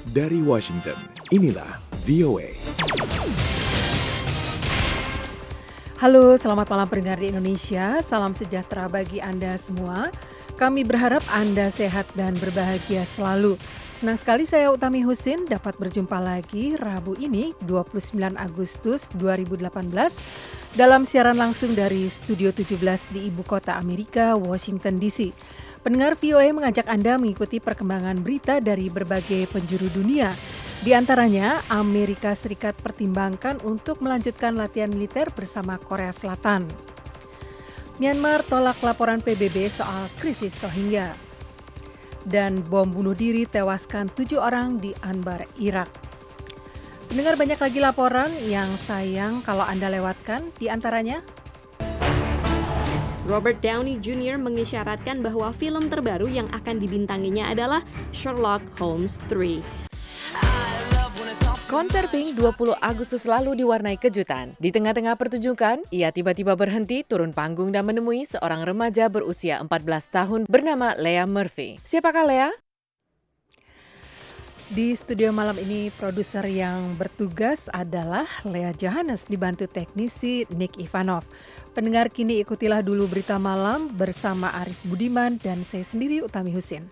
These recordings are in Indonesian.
Dari Washington, inilah VOA. Halo, selamat malam pendengar di Indonesia. Salam sejahtera bagi Anda semua. Kami berharap Anda sehat dan berbahagia selalu. Senang sekali saya Utami Husin dapat berjumpa lagi Rabu ini 29 Agustus 2018 dalam siaran langsung dari Studio 17 di Ibu Kota Amerika, Washington DC. Pendengar VOA mengajak Anda mengikuti perkembangan berita dari berbagai penjuru dunia. Di antaranya, Amerika Serikat pertimbangkan untuk melanjutkan latihan militer bersama Korea Selatan. Myanmar tolak laporan PBB soal krisis Rohingya. Dan bom bunuh diri tewaskan 7 orang di Anbar, Irak. Pendengar, banyak lagi laporan yang sayang kalau Anda lewatkan, di antaranya Robert Downey Jr. mengisyaratkan bahwa film terbaru yang akan dibintanginya adalah Sherlock Holmes 3. Konser Pink 20 Agustus lalu diwarnai kejutan. Di tengah-tengah pertunjukan, ia tiba-tiba berhenti, turun panggung dan menemui seorang remaja berusia 14 tahun bernama Lea Murphy. Siapakah Lea? Di studio malam ini produser yang bertugas adalah Lea Johannes dibantu teknisi Nick Ivanov. Pendengar, kini ikutilah dulu berita malam bersama Arif Budiman dan saya sendiri Utami Husin.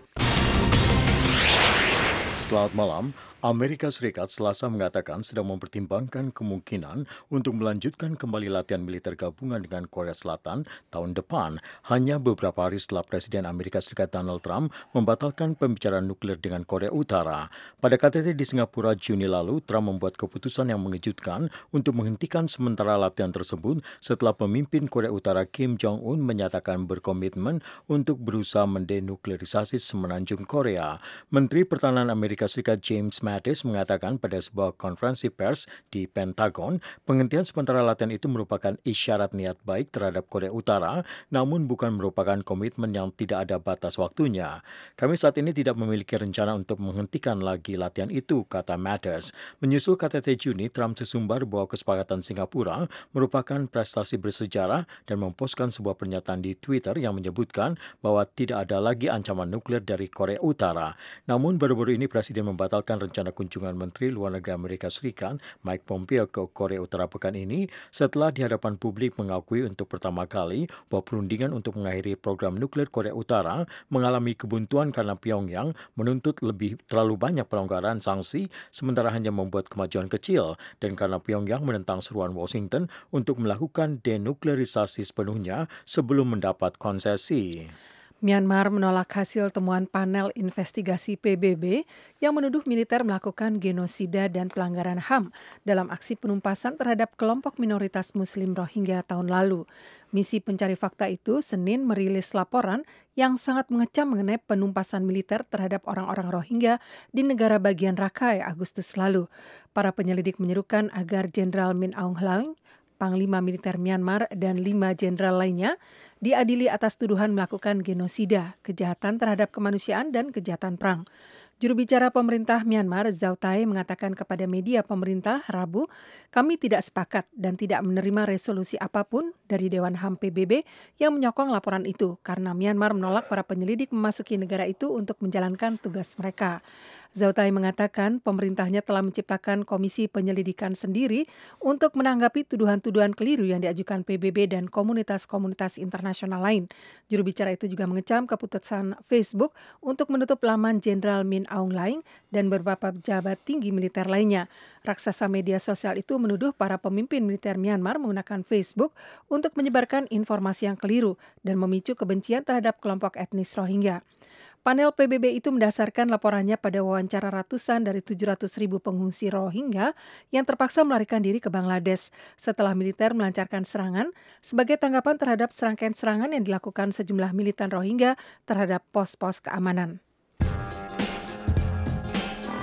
Selamat malam. Amerika Serikat Selasa mengatakan sedang mempertimbangkan kemungkinan untuk melanjutkan kembali latihan militer gabungan dengan Korea Selatan tahun depan, hanya beberapa hari setelah Presiden Amerika Serikat Donald Trump membatalkan pembicaraan nuklir dengan Korea Utara. Pada KTT di Singapura Juni lalu, Trump membuat keputusan yang mengejutkan untuk menghentikan sementara latihan tersebut setelah pemimpin Korea Utara Kim Jong-un menyatakan berkomitmen untuk berusaha mendenuklerisasi semenanjung Korea. Menteri Pertahanan Amerika Serikat James Mattis mengatakan pada sebuah konferensi pers di Pentagon, penghentian sementara latihan itu merupakan isyarat niat baik terhadap Korea Utara, namun bukan merupakan komitmen yang tidak ada batas waktunya. Kami saat ini tidak memiliki rencana untuk menghentikan lagi latihan itu, kata Mattis. Menyusul KTT Juni, Trump sesumbar bahwa kesepakatan Singapura merupakan prestasi bersejarah dan memposkan sebuah pernyataan di Twitter yang menyebutkan bahwa tidak ada lagi ancaman nuklir dari Korea Utara. Namun baru-baru ini Presiden membatalkan rencana kunjungan Menteri Luar Negeri Amerika Serikat Mike Pompeo ke Korea Utara pekan ini setelah di hadapan publik mengakui untuk pertama kali bahwa perundingan untuk mengakhiri program nuklir Korea Utara mengalami kebuntuan karena Pyongyang menuntut terlalu banyak pelonggaran sanksi sementara hanya membuat kemajuan kecil dan karena Pyongyang menentang seruan Washington untuk melakukan denuklerisasi sepenuhnya sebelum mendapat konsesi. Myanmar menolak hasil temuan panel investigasi PBB yang menuduh militer melakukan genosida dan pelanggaran HAM dalam aksi penumpasan terhadap kelompok minoritas Muslim Rohingya tahun lalu. Misi pencari fakta itu Senin merilis laporan yang sangat mengecam mengenai penumpasan militer terhadap orang-orang Rohingya di negara bagian Rakhine Agustus lalu. Para penyelidik menyerukan agar Jenderal Min Aung Hlaing, Panglima Militer Myanmar dan 5 jenderal lainnya diadili atas tuduhan melakukan genosida, kejahatan terhadap kemanusiaan dan kejahatan perang. Juru bicara pemerintah Myanmar, Zhao Tai, mengatakan kepada media pemerintah Rabu, kami tidak sepakat dan tidak menerima resolusi apapun dari Dewan HAM PBB yang menyokong laporan itu karena Myanmar menolak para penyelidik memasuki negara itu untuk menjalankan tugas mereka. Zhao Tai mengatakan pemerintahnya telah menciptakan komisi penyelidikan sendiri untuk menanggapi tuduhan-tuduhan keliru yang diajukan PBB dan komunitas-komunitas internasional lain. Juru bicara itu juga mengecam keputusan Facebook untuk menutup laman Jenderal Min Aung Hlaing dan beberapa pejabat tinggi militer lainnya. Raksasa media sosial itu menuduh para pemimpin militer Myanmar menggunakan Facebook untuk menyebarkan informasi yang keliru dan memicu kebencian terhadap kelompok etnis Rohingya. Panel PBB itu mendasarkan laporannya pada wawancara ratusan dari 700.000 pengungsi Rohingya yang terpaksa melarikan diri ke Bangladesh setelah militer melancarkan serangan sebagai tanggapan terhadap serangkaian serangan yang dilakukan sejumlah militan Rohingya terhadap pos-pos keamanan.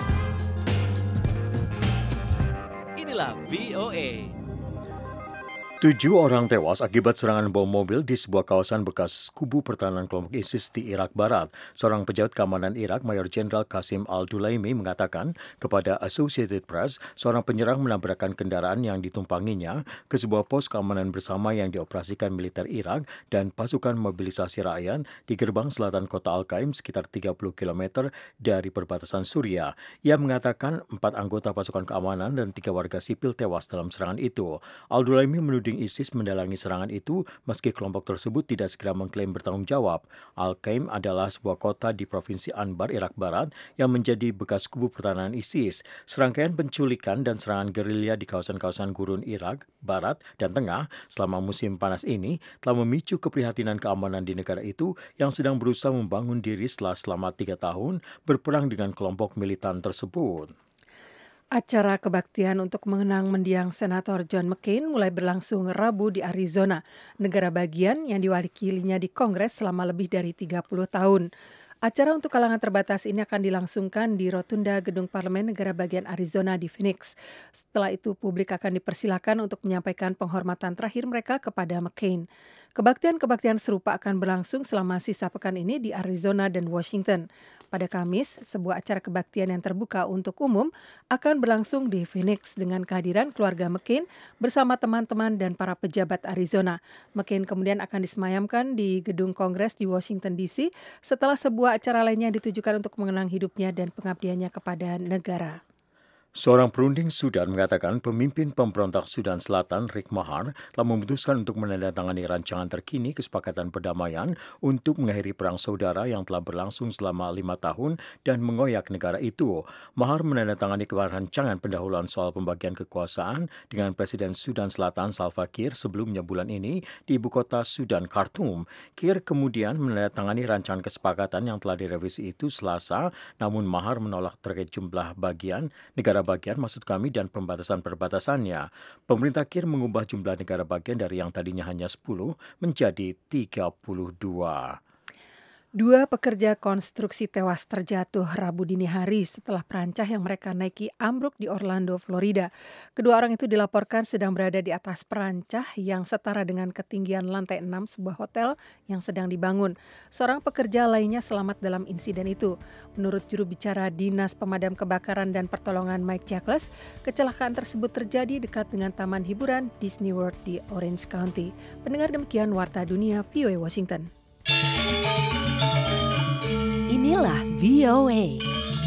Inilah VOA. 7 orang tewas akibat serangan bom mobil di sebuah kawasan bekas kubu pertahanan kelompok ISIS di Irak Barat. Seorang pejabat keamanan Irak, Mayor Jenderal Qasim Al-Dulaimi, mengatakan kepada Associated Press, seorang penyerang menabrakkan kendaraan yang ditumpanginya ke sebuah pos keamanan bersama yang dioperasikan militer Irak dan pasukan mobilisasi rakyat di gerbang selatan kota Al-Qaim sekitar 30 km dari perbatasan Suriah. Ia mengatakan 4 anggota pasukan keamanan dan 3 warga sipil tewas dalam serangan itu. Al-Dulaimi menuding ISIS mendalangi serangan itu meski kelompok tersebut tidak segera mengklaim bertanggung jawab. Al-Qaim adalah sebuah kota di Provinsi Anbar, Irak Barat yang menjadi bekas kubu pertahanan ISIS. Serangkaian penculikan dan serangan gerilya di kawasan-kawasan gurun Irak Barat dan Tengah selama musim panas ini telah memicu keprihatinan keamanan di negara itu yang sedang berusaha membangun diri setelah selama 3 tahun berperang dengan kelompok militan tersebut. Acara kebaktian untuk mengenang mendiang Senator John McCain mulai berlangsung Rabu di Arizona, negara bagian yang diwakilinya di Kongres selama lebih dari 30 tahun. Acara untuk kalangan terbatas ini akan dilangsungkan di Rotunda Gedung Parlemen Negara Bagian Arizona di Phoenix. Setelah itu, publik akan dipersilakan untuk menyampaikan penghormatan terakhir mereka kepada McCain. Kebaktian-kebaktian serupa akan berlangsung selama sisa pekan ini di Arizona dan Washington. Pada Kamis, sebuah acara kebaktian yang terbuka untuk umum akan berlangsung di Phoenix dengan kehadiran keluarga McCain bersama teman-teman dan para pejabat Arizona. McCain kemudian akan disemayamkan di Gedung Kongres di Washington DC setelah sebuah acara lainnya ditujukan untuk mengenang hidupnya dan pengabdiannya kepada negara. Seorang perunding Sudan mengatakan pemimpin pemberontak Sudan Selatan, Riek Machar, telah memutuskan untuk menandatangani rancangan terkini kesepakatan perdamaian untuk mengakhiri perang saudara yang telah berlangsung selama 5 tahun dan mengoyak negara itu. Machar menandatangani rancangan pendahuluan soal pembagian kekuasaan dengan Presiden Sudan Selatan Salva Kiir sebelumnya bulan ini di ibu kota Sudan, Khartoum. Kiir kemudian menandatangani rancangan kesepakatan yang telah direvisi itu Selasa, namun Machar menolak terkait jumlah negara bagian dan pembatasan-perbatasannya. Pemerintah Kiir mengubah jumlah negara bagian dari yang tadinya hanya 10 menjadi 32. 2 pekerja konstruksi tewas terjatuh Rabu dini hari setelah perancah yang mereka naiki ambruk di Orlando, Florida. Kedua orang itu dilaporkan sedang berada di atas perancah yang setara dengan ketinggian lantai 6 sebuah hotel yang sedang dibangun. Seorang pekerja lainnya selamat dalam insiden itu. Menurut juru bicara Dinas Pemadam Kebakaran dan Pertolongan Mike Jackless, kecelakaan tersebut terjadi dekat dengan taman hiburan Disney World di Orange County. Pendengar, demikian Warta Dunia VOA Washington. Inilah VOA.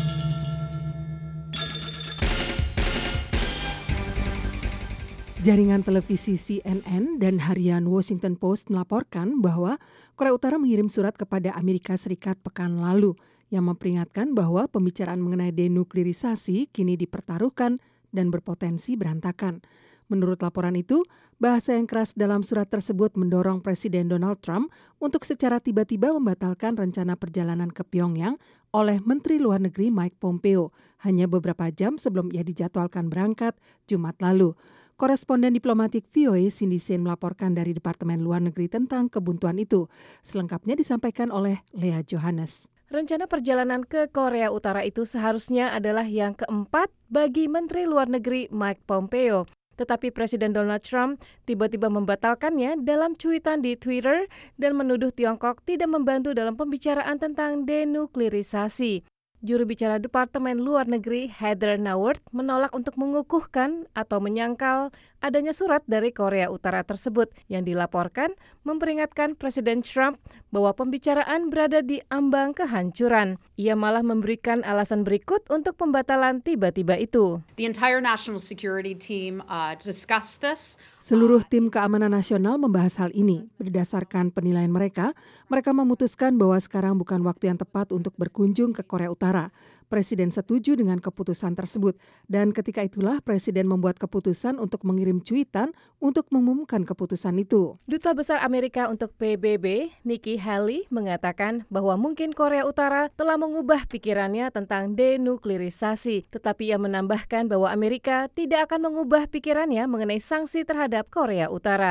Jaringan televisi CNN dan harian Washington Post melaporkan bahwa Korea Utara mengirim surat kepada Amerika Serikat pekan lalu yang memperingatkan bahwa pembicaraan mengenai denuklirisasi kini dipertaruhkan dan berpotensi berantakan. Menurut laporan itu, bahasa yang keras dalam surat tersebut mendorong Presiden Donald Trump untuk secara tiba-tiba membatalkan rencana perjalanan ke Pyongyang oleh Menteri Luar Negeri Mike Pompeo hanya beberapa jam sebelum ia dijadwalkan berangkat Jumat lalu. Koresponden diplomatik VOA Cindy Saine melaporkan dari Departemen Luar Negeri tentang kebuntuan itu. Selengkapnya disampaikan oleh Lea Johannes. Rencana perjalanan ke Korea Utara itu seharusnya adalah yang keempat bagi Menteri Luar Negeri Mike Pompeo. Tetapi Presiden Donald Trump tiba-tiba membatalkannya dalam cuitan di Twitter dan menuduh Tiongkok tidak membantu dalam pembicaraan tentang denuklirisasi. Juru bicara Departemen Luar Negeri Heather Nauert menolak untuk mengukuhkan atau menyangkal adanya surat dari Korea Utara tersebut yang dilaporkan memperingatkan Presiden Trump bahwa pembicaraan berada di ambang kehancuran. Ia malah memberikan alasan berikut untuk pembatalan tiba-tiba itu. The entire national security team discussed this. Seluruh tim keamanan nasional membahas hal ini. Berdasarkan penilaian mereka memutuskan bahwa sekarang bukan waktu yang tepat untuk berkunjung ke Korea Utara. Presiden setuju dengan keputusan tersebut dan ketika itulah Presiden membuat keputusan untuk mengirim cuitan untuk mengumumkan keputusan itu. Duta Besar Amerika untuk PBB, Nikki Haley, mengatakan bahwa mungkin Korea Utara telah mengubah pikirannya tentang denuklirisasi, tetapi ia menambahkan bahwa Amerika tidak akan mengubah pikirannya mengenai sanksi terhadap Korea Utara.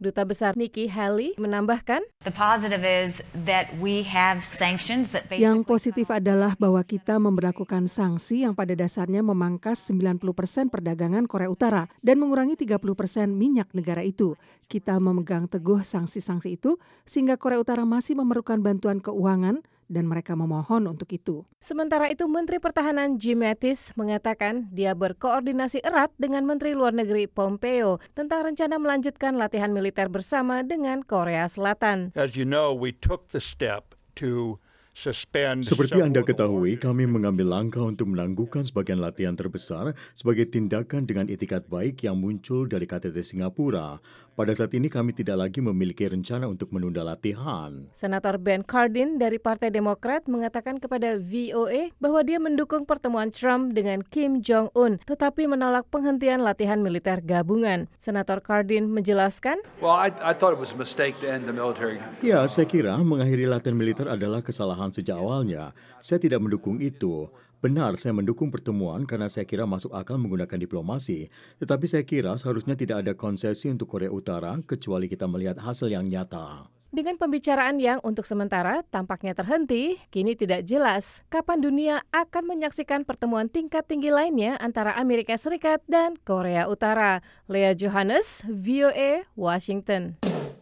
Duta Besar Nikki Haley menambahkan, The positive is that we have sanctions that basically... Yang positif adalah bahwa kita memberlakukan sanksi yang pada dasarnya memangkas 90% perdagangan Korea Utara dan mengurangi 30% minyak negara itu. Kita memegang teguh sanksi-sanksi itu sehingga Korea Utara masih memerlukan bantuan keuangan dan mereka memohon untuk itu. Sementara itu, Menteri Pertahanan Jim Mattis mengatakan dia berkoordinasi erat dengan Menteri Luar Negeri Pompeo tentang rencana melanjutkan latihan militer bersama dengan Korea Selatan. As you know, we took the step to suspend... Seperti Anda ketahui, kami mengambil langkah untuk menangguhkan sebagian latihan terbesar sebagai tindakan dengan itikat baik yang muncul dari KTT Singapura. Pada saat ini kami tidak lagi memiliki rencana untuk menunda latihan. Senator Ben Cardin dari Partai Demokrat mengatakan kepada VOA bahwa dia mendukung pertemuan Trump dengan Kim Jong-un, tetapi menolak penghentian latihan militer gabungan. Senator Cardin menjelaskan, Well, I thought it was a mistake to end the military. Ya, saya kira mengakhiri latihan militer adalah kesalahan sejak awalnya. Saya tidak mendukung itu. Benar, saya mendukung pertemuan karena saya kira masuk akal menggunakan diplomasi. Tetapi saya kira seharusnya tidak ada konsesi untuk Korea Utara kecuali kita melihat hasil yang nyata. dengan pembicaraan yang untuk sementara tampaknya terhenti, kini tidak jelas kapan dunia akan menyaksikan pertemuan tingkat tinggi lainnya antara Amerika Serikat dan Korea Utara. Lea Johannes, VOA, Washington.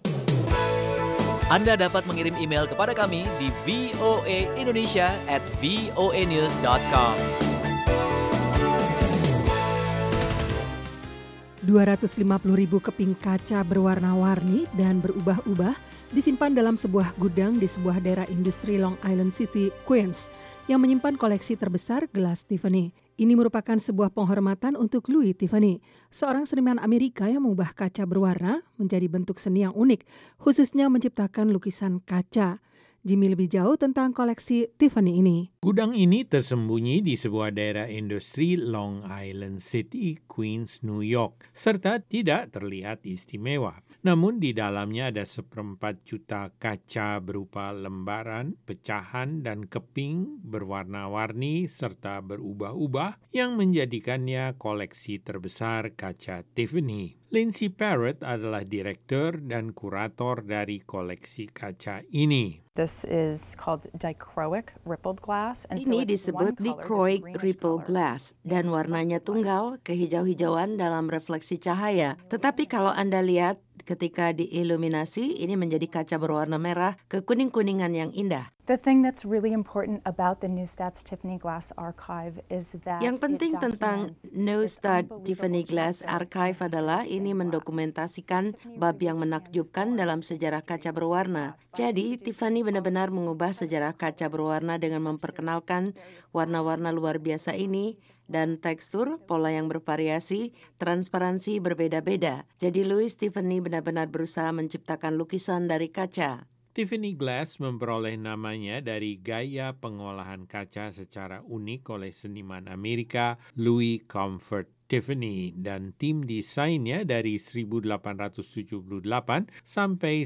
Anda dapat mengirim email kepada kami di voaindonesia@voanews.com. 250.000 keping kaca berwarna-warni dan berubah-ubah disimpan dalam sebuah gudang di sebuah daerah industri Long Island City, Queens, yang menyimpan koleksi terbesar gelas Tiffany. Ini merupakan sebuah penghormatan untuk Louis Tiffany, seorang seniman Amerika yang mengubah kaca berwarna menjadi bentuk seni yang unik, khususnya menciptakan lukisan kaca. Jimmy lebih jauh tentang koleksi Tiffany ini. Gudang ini tersembunyi di sebuah daerah industri Long Island City, Queens, New York, serta tidak terlihat istimewa. Namun di dalamnya ada 1/4 juta kaca berupa lembaran, pecahan, dan keping berwarna-warni serta berubah-ubah yang menjadikannya koleksi terbesar kaca Tiffany. Lindsay Parrott adalah direktur dan kurator dari koleksi kaca ini. This is called dichroic rippled glass. Ini disebut dichroic rippled glass dan warnanya tunggal, kehijau-hijauan dalam refleksi cahaya. Tetapi kalau Anda lihat ketika diiluminasi, ini menjadi kaca berwarna merah kekuning-kuningan yang indah. The thing that's really important about the Neustadt Tiffany Glass Archive is that yang penting tentang Neustadt Tiffany Glass Archive adalah ini mendokumentasikan bab yang menakjubkan dalam sejarah kaca berwarna. Jadi, Tiffany benar-benar mengubah sejarah kaca berwarna dengan memperkenalkan warna-warna luar biasa ini dan tekstur, pola yang bervariasi, transparansi berbeda-beda. Jadi Louis Tiffany benar-benar berusaha menciptakan lukisan dari kaca. Tiffany Glass memperoleh namanya dari gaya pengolahan kaca secara unik oleh seniman Amerika Louis Comfort Tiffany dan tim desainnya dari 1878 sampai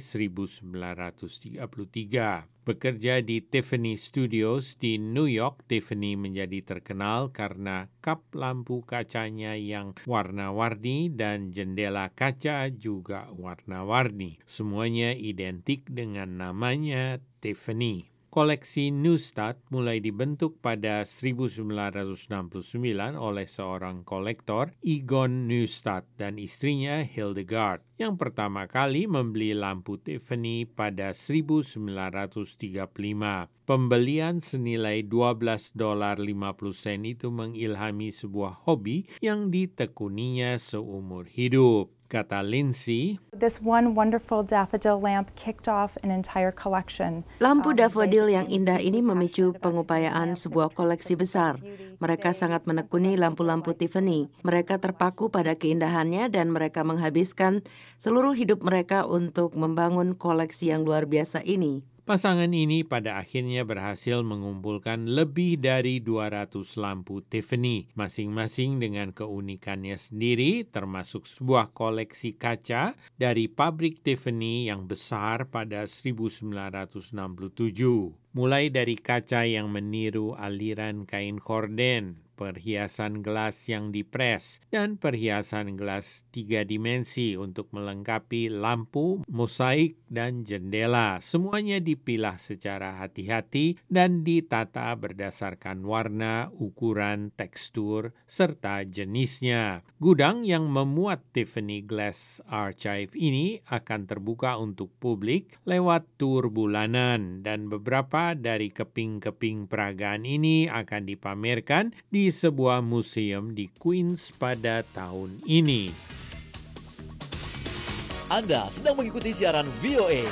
1933. Bekerja di Tiffany Studios di New York, Tiffany menjadi terkenal karena kap lampu kacanya yang warna-warni dan jendela kaca juga warna-warni. Semuanya identik dengan namanya Tiffany. Koleksi Neustadt mulai dibentuk pada 1969 oleh seorang kolektor, Egon Neustadt, dan istrinya Hildegard, yang pertama kali membeli lampu Tiffany pada 1935. Pembelian senilai $12.50 itu mengilhami sebuah hobi yang ditekuninya seumur hidup. Kata Lindsay, this one wonderful daffodil lamp kicked off an entire collection. Lampu daffodil yang indah ini memicu pengupayaan sebuah koleksi besar. Mereka sangat menekuni lampu-lampu Tiffany. Mereka terpaku pada keindahannya dan mereka menghabiskan seluruh hidup mereka untuk membangun koleksi yang luar biasa ini. Pasangan ini pada akhirnya berhasil mengumpulkan lebih dari 200 lampu Tiffany, masing-masing dengan keunikannya sendiri, termasuk sebuah koleksi kaca dari pabrik Tiffany yang besar pada 1967. mulai dari kaca yang meniru aliran kain korden, perhiasan gelas yang dipres, dan perhiasan gelas 3 dimensi untuk melengkapi lampu, mosaik, dan jendela. Semuanya dipilah secara hati-hati dan ditata berdasarkan warna, ukuran, tekstur, serta jenisnya. Gudang yang memuat Tiffany Glass Archive ini akan terbuka untuk publik lewat tur bulanan, dan beberapa dari keping-keping peragaan ini akan dipamerkan di sebuah museum di Queens pada tahun ini. Anda sedang mengikuti siaran VOA.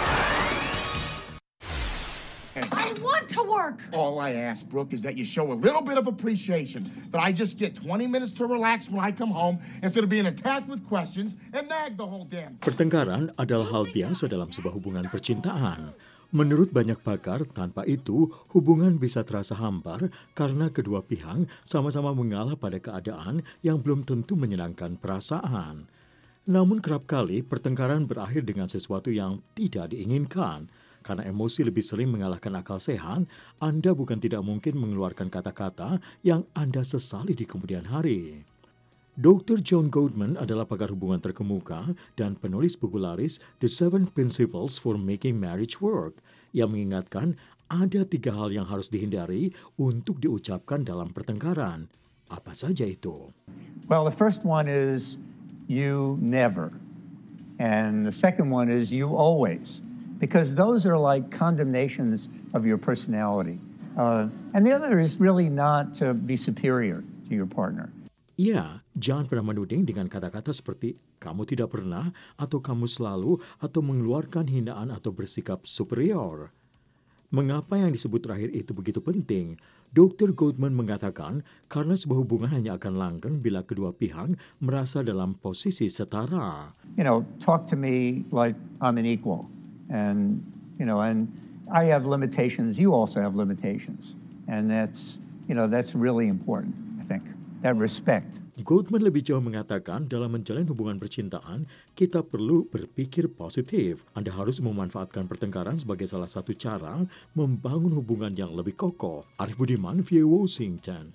I want to work. All I ask, Brooke, is that you show a little bit of appreciation. That I just get 20 minutes to relax when I come home instead of being attacked with questions and nag the whole damn. Pertengkaran adalah hal biasa dalam sebuah hubungan percintaan. Menurut banyak pakar, tanpa itu hubungan bisa terasa hambar karena kedua pihak sama-sama mengalah pada keadaan yang belum tentu menyenangkan perasaan. Namun kerap kali pertengkaran berakhir dengan sesuatu yang tidak diinginkan. Karena emosi lebih sering mengalahkan akal sehat, Anda bukan tidak mungkin mengeluarkan kata-kata yang Anda sesali di kemudian hari. Dr. John Gottman adalah pakar hubungan terkemuka dan penulis buku laris The 7 Principles for Making Marriage Work yang mengingatkan ada 3 hal yang harus dihindari untuk diucapkan dalam pertengkaran. Apa saja itu? Well, the first one is you never. And the second one is you always. Because those are like condemnations of your personality. And the other is really not to be superior to your partner. Ya, jangan pernah menuding dengan kata-kata seperti kamu tidak pernah atau kamu selalu atau mengeluarkan hinaan atau bersikap superior. Mengapa yang disebut terakhir itu begitu penting? Dr. Gottman mengatakan karena sebuah hubungan hanya akan langgeng bila kedua pihak merasa dalam posisi setara. Talk to me like I'm an equal. And I have limitations, you also have limitations. And that's really important, I think. That respect. Gottman lebih jauh mengatakan dalam menjalin hubungan percintaan, kita perlu berpikir positif. Anda harus memanfaatkan pertengkaran sebagai salah satu cara membangun hubungan yang lebih kokoh. Arif Budiman, VOA Washington.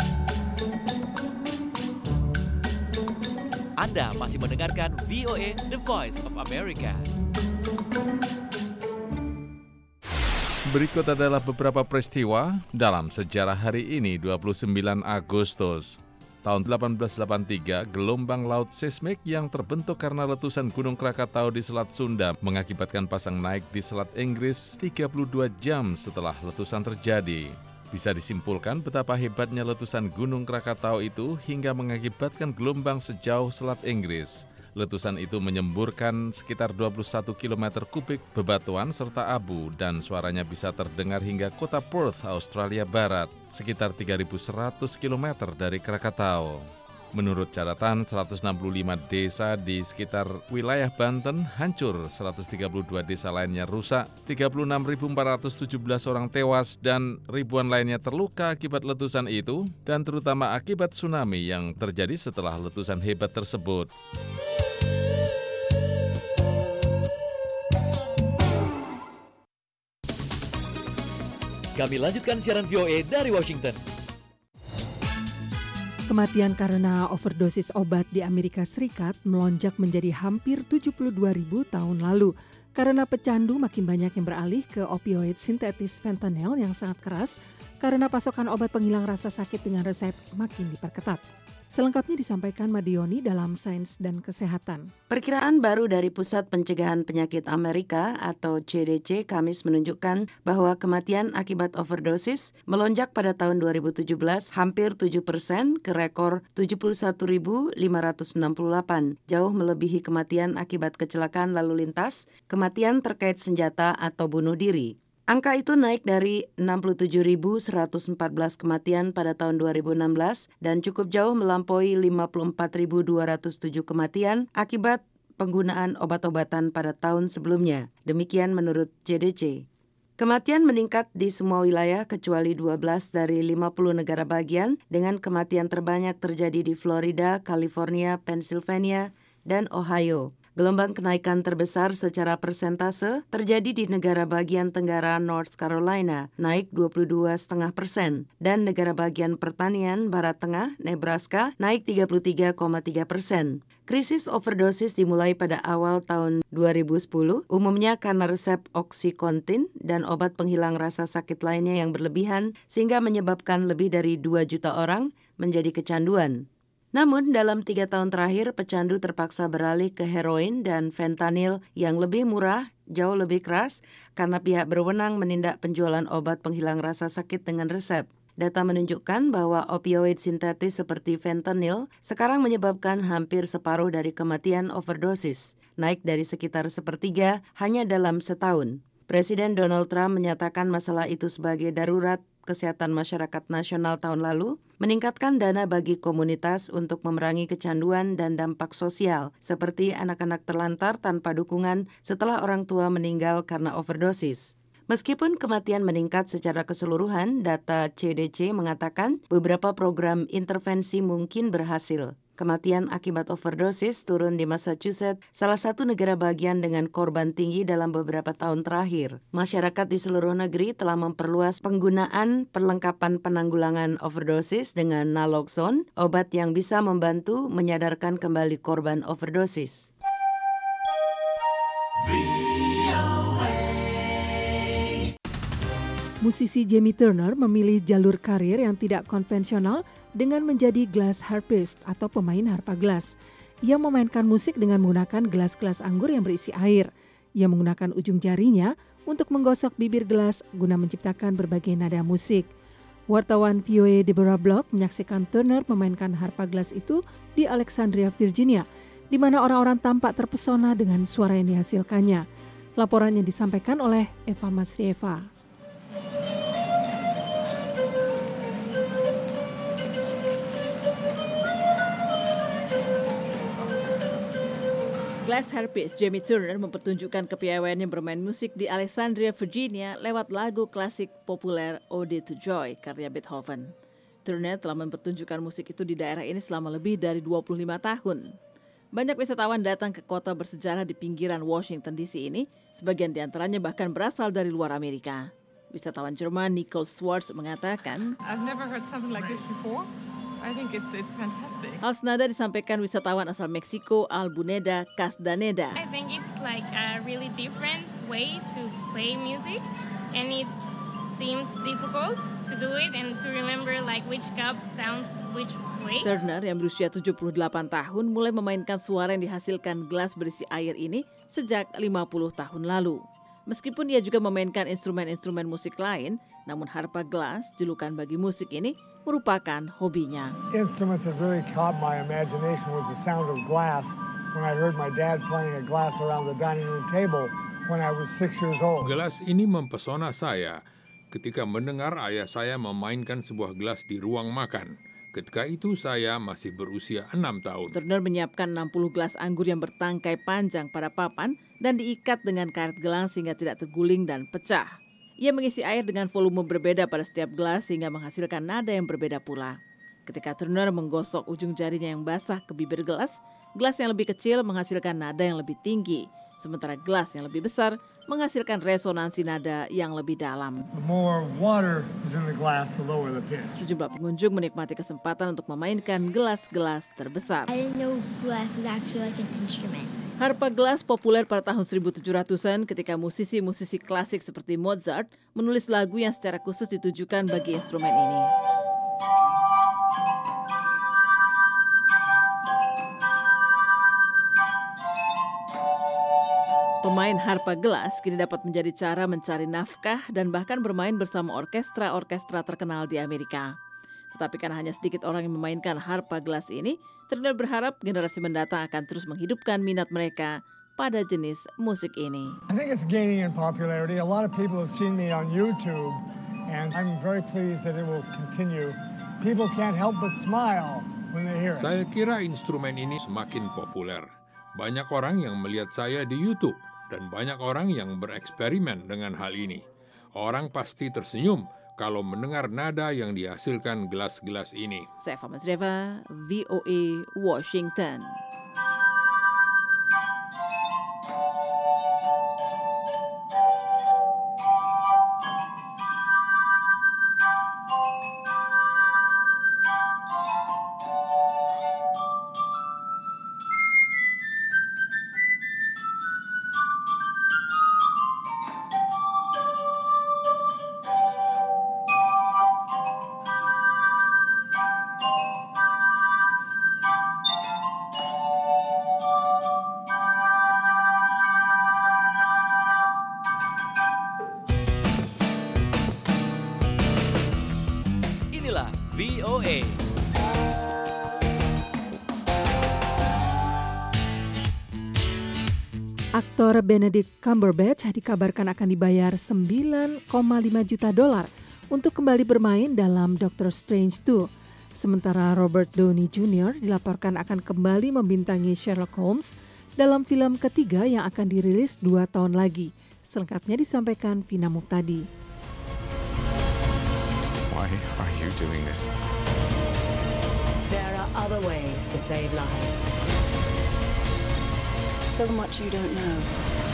Anda masih mendengarkan VOA The Voice of America. Berikut adalah beberapa peristiwa dalam sejarah hari ini, 29 Agustus. Tahun 1883, gelombang laut seismik yang terbentuk karena letusan Gunung Krakatau di Selat Sunda mengakibatkan pasang naik di Selat Inggris 32 jam setelah letusan terjadi. Bisa disimpulkan betapa hebatnya letusan Gunung Krakatau itu hingga mengakibatkan gelombang sejauh Selat Inggris. Letusan itu menyemburkan sekitar 21 km kubik bebatuan serta abu dan suaranya bisa terdengar hingga kota Perth, Australia Barat, sekitar 3.100 km dari Krakatau. Menurut catatan, 165 desa di sekitar wilayah Banten hancur, 132 desa lainnya rusak, 36.417 orang tewas, dan ribuan lainnya terluka akibat letusan itu, dan terutama akibat tsunami yang terjadi setelah letusan hebat tersebut. Kami lanjutkan siaran VOA dari Washington. Kematian karena overdosis obat di Amerika Serikat melonjak menjadi hampir 72.000 tahun lalu. Karena pecandu makin banyak yang beralih ke opioid sintetis fentanyl yang sangat keras, karena pasokan obat penghilang rasa sakit dengan resep makin diperketat. Selengkapnya disampaikan Madioni dalam Sains dan Kesehatan. Perkiraan baru dari Pusat Pencegahan Penyakit Amerika atau CDC Kamis menunjukkan bahwa kematian akibat overdosis melonjak pada tahun 2017 hampir 7% ke rekor 71.568, jauh melebihi kematian akibat kecelakaan lalu lintas, kematian terkait senjata atau bunuh diri. Angka itu naik dari 67.114 kematian pada tahun 2016 dan cukup jauh melampaui 54.207 kematian akibat penggunaan obat-obatan pada tahun sebelumnya. Demikian menurut CDC. Kematian meningkat di semua wilayah kecuali 12 dari 50 negara bagian, dengan kematian terbanyak terjadi di Florida, California, Pennsylvania, dan Ohio. Gelombang kenaikan terbesar secara persentase terjadi di negara bagian tenggara North Carolina, naik 22,5%, dan negara bagian pertanian Barat Tengah, Nebraska, naik 33,3%. Krisis overdosis dimulai pada awal tahun 2010, umumnya karena resep OxyContin dan obat penghilang rasa sakit lainnya yang berlebihan, sehingga menyebabkan lebih dari 2 juta orang menjadi kecanduan. Namun dalam 3 tahun terakhir, pecandu terpaksa beralih ke heroin dan fentanyl yang lebih murah, jauh lebih keras, karena pihak berwenang menindak penjualan obat penghilang rasa sakit dengan resep. Data menunjukkan bahwa opioid sintetis seperti fentanyl sekarang menyebabkan hampir separuh dari kematian overdosis, naik dari sekitar sepertiga hanya dalam setahun. Presiden Donald Trump menyatakan masalah itu sebagai darurat kesehatan masyarakat nasional tahun lalu, meningkatkan dana bagi komunitas untuk memerangi kecanduan dan dampak sosial, seperti anak-anak terlantar tanpa dukungan setelah orang tua meninggal karena overdosis. Meskipun kematian meningkat secara keseluruhan, data CDC mengatakan beberapa program intervensi mungkin berhasil. Kematian akibat overdosis turun di Massachusetts, salah satu negara bagian dengan korban tinggi dalam beberapa tahun terakhir. Masyarakat di seluruh negeri telah memperluas penggunaan perlengkapan penanggulangan overdosis dengan naloxone, obat yang bisa membantu menyadarkan kembali korban overdosis. Musisi Jamie Turner memilih jalur karir yang tidak konvensional dengan menjadi glass harpist atau pemain harpa gelas. Ia memainkan musik dengan menggunakan gelas-gelas anggur yang berisi air. Ia menggunakan ujung jarinya untuk menggosok bibir gelas guna menciptakan berbagai nada musik. Wartawan VOA Deborah Block menyaksikan Turner memainkan harpa gelas itu di Alexandria, Virginia, di mana orang-orang tampak terpesona dengan suara yang dihasilkannya. Laporan yang disampaikan oleh Eva Masrieva. Glass harpist Jamie Turner mempertunjukkan kepiawaiannya bermain musik di Alexandria, Virginia lewat lagu klasik populer Ode to Joy karya Beethoven. Turner telah mempertunjukkan musik itu di daerah ini selama lebih dari 25 tahun. Banyak wisatawan datang ke kota bersejarah di pinggiran Washington DC ini, sebagian diantaranya bahkan berasal dari luar Amerika. Wisatawan Jerman Nicole Schwartz mengatakan, I've never heard something like this before. I think it's fantastic. Hal senada disampaikan wisatawan asal Meksiko Albuneda Casdaneda. I think it's like a really different way to play music, and it seems difficult to do it and to remember like which cup sounds which way. Turner yang berusia 78 tahun mulai memainkan suara yang dihasilkan gelas berisi air ini sejak 50 tahun lalu. Meskipun ia juga memainkan instrumen-instrumen musik lain, namun harpa gelas, julukan bagi musik ini, merupakan hobinya. Instrument that really caught my imagination was the sound of glass when I heard my dad playing a glass around the dining room table when I was 6 years old. Gelas ini mempesona saya ketika mendengar ayah saya memainkan sebuah gelas di ruang makan. Ketika itu saya masih berusia 6 tahun. Turner menyiapkan 60 gelas anggur yang bertangkai panjang pada papan dan diikat dengan karet gelang sehingga tidak terguling dan pecah. Ia mengisi air dengan volume berbeda pada setiap gelas sehingga menghasilkan nada yang berbeda pula. Ketika Turner menggosok ujung jarinya yang basah ke bibir gelas yang lebih kecil menghasilkan nada yang lebih tinggi, sementara gelas yang lebih besar menghasilkan resonansi nada yang lebih dalam. The more water is in the glass, the lower the pitch. Sejumlah pengunjung menikmati kesempatan untuk memainkan gelas-gelas terbesar. I didn't know glass was actually like an instrument. Harpa gelas populer pada tahun 1700-an ketika musisi-musisi klasik seperti Mozart menulis lagu yang secara khusus ditujukan bagi instrumen ini. Pemain harpa gelas kini dapat menjadi cara mencari nafkah dan bahkan bermain bersama orkestra-orkestra terkenal di Amerika. Tetapi karena hanya sedikit orang yang memainkan harpa gelas ini, Turner berharap generasi mendatang akan terus menghidupkan minat mereka pada jenis musik ini. I think it's gaining in popularity. A lot of people have seen me on YouTube, and I'm very pleased that it will continue. People can't help but smile when they hear it. Saya kira instrumen ini semakin populer. Banyak orang yang melihat saya di YouTube. Dan banyak orang yang bereksperimen dengan hal ini. Orang pasti tersenyum kalau mendengar nada yang dihasilkan gelas-gelas ini. Eva Masrieva, VOA, Washington. VOA. Aktor Benedict Cumberbatch dikabarkan akan dibayar $9,5 juta untuk kembali bermain dalam Doctor Strange 2. Sementara Robert Downey Jr. dilaporkan akan kembali membintangi Sherlock Holmes dalam film ketiga yang akan dirilis 2 tahun lagi. Selengkapnya disampaikan Vina Muhtadi. Why are you doing this? There are other ways to save lives. So much you don't know.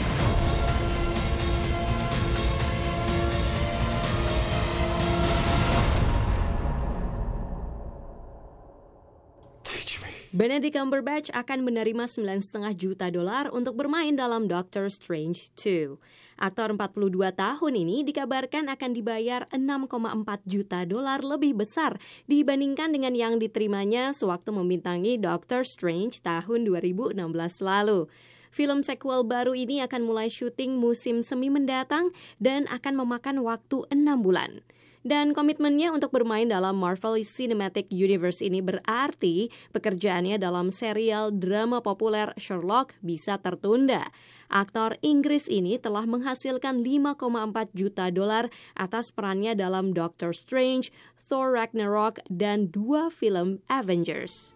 Benedict Cumberbatch akan menerima $9,5 juta untuk bermain dalam Doctor Strange 2. Aktor 42 tahun ini dikabarkan akan dibayar $6,4 juta lebih besar dibandingkan dengan yang diterimanya sewaktu membintangi Doctor Strange tahun 2016 lalu. Film sequel baru ini akan mulai syuting musim semi mendatang dan akan memakan waktu 6 bulan. Dan komitmennya untuk bermain dalam Marvel Cinematic Universe ini berarti pekerjaannya dalam serial drama populer Sherlock bisa tertunda. Aktor Inggris ini telah menghasilkan $5,4 juta atas perannya dalam Doctor Strange, Thor Ragnarok, dan 2 film Avengers.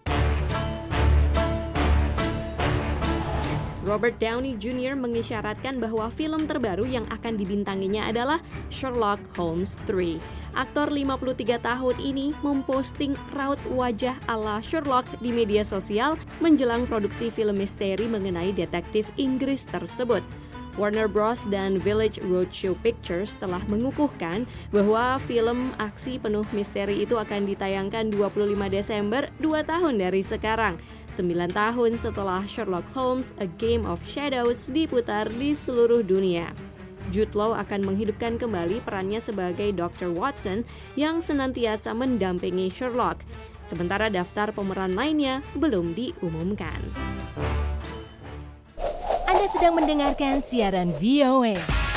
Robert Downey Jr. mengisyaratkan bahwa film terbaru yang akan dibintanginya adalah Sherlock Holmes 3. Aktor 53 tahun ini memposting raut wajah ala Sherlock di media sosial menjelang produksi film misteri mengenai detektif Inggris tersebut. Warner Bros. Dan Village Roadshow Pictures telah mengukuhkan bahwa film aksi penuh misteri itu akan ditayangkan 25 Desember, 2 tahun dari sekarang. 9 tahun setelah Sherlock Holmes, A Game of Shadows diputar di seluruh dunia. Jude Law akan menghidupkan kembali perannya sebagai Dr. Watson yang senantiasa mendampingi Sherlock. Sementara daftar pemeran lainnya belum diumumkan. Anda sedang mendengarkan siaran VOA.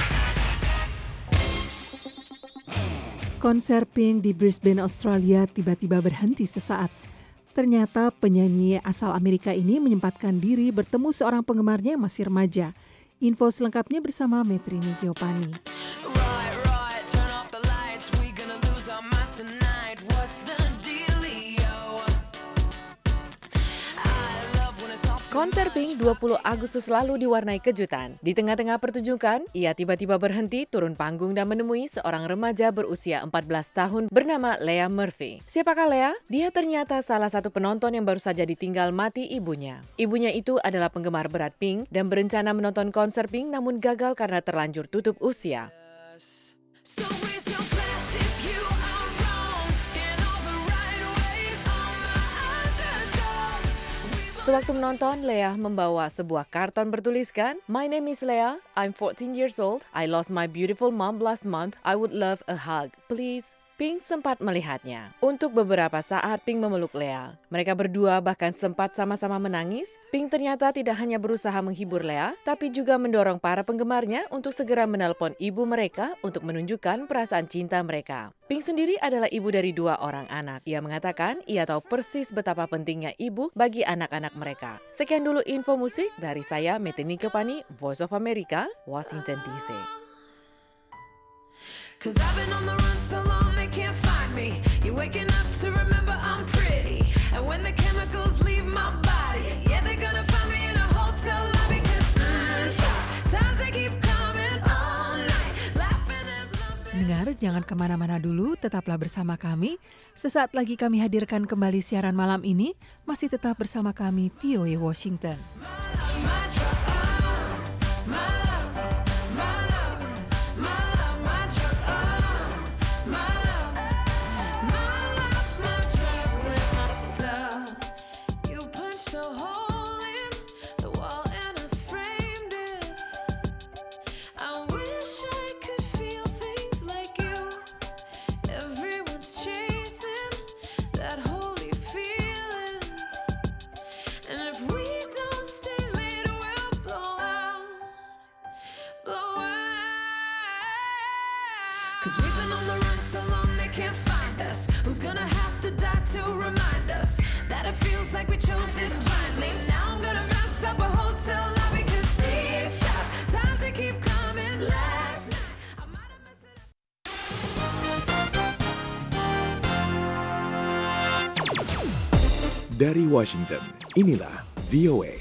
Konser Pink di Brisbane, Australia tiba-tiba berhenti sesaat. Ternyata penyanyi asal Amerika ini menyempatkan diri bertemu seorang penggemarnya yang masih remaja. Info selengkapnya bersama Metrini Giopani. Konser Pink 20 Agustus lalu diwarnai kejutan. Di tengah-tengah pertunjukan, ia tiba-tiba berhenti, turun panggung dan menemui seorang remaja berusia 14 tahun bernama Leah Murphy. Siapakah Leah? Dia ternyata salah satu penonton yang baru saja ditinggal mati ibunya. Ibunya itu adalah penggemar berat Pink dan berencana menonton konser Pink namun gagal karena terlanjur tutup usia. Sewaktu menonton, Leah membawa sebuah karton bertuliskan, "My name is Leah, I'm 14 years old, I lost my beautiful mom last month, I would love a hug, please." Pink sempat melihatnya. Untuk beberapa saat Pink memeluk Leah. Mereka berdua bahkan sempat sama-sama menangis. Pink ternyata tidak hanya berusaha menghibur Leah, tapi juga mendorong para penggemarnya untuk segera menelpon ibu mereka untuk menunjukkan perasaan cinta mereka. Pink sendiri adalah ibu dari 2 orang anak. Ia mengatakan ia tahu persis betapa pentingnya ibu bagi anak-anak mereka. Sekian dulu info musik dari saya, Metrini Giopani, Voice of America, Washington DC. 'Cause I've been on the run so long they can't find me. You're waking up to remember I'm pretty. And when the chemicals leave my body, yeah, they're gonna find me in a hotel lobby. 'Cause times they keep coming all night. Laughing and bluffing. Dengar, jangan kemana-mana dulu, tetaplah bersama kami. Sesaat lagi kami hadirkan kembali siaran malam ini. Masih tetap bersama kami, VOA Washington. And if we don't stay late, to remind us that it feels like we chose this blindly. Now I'm gonna mess up a hotel lobby, 'cause these tough times they keep coming. Last night I might have messed it up. Dari Washington, inilah VOA.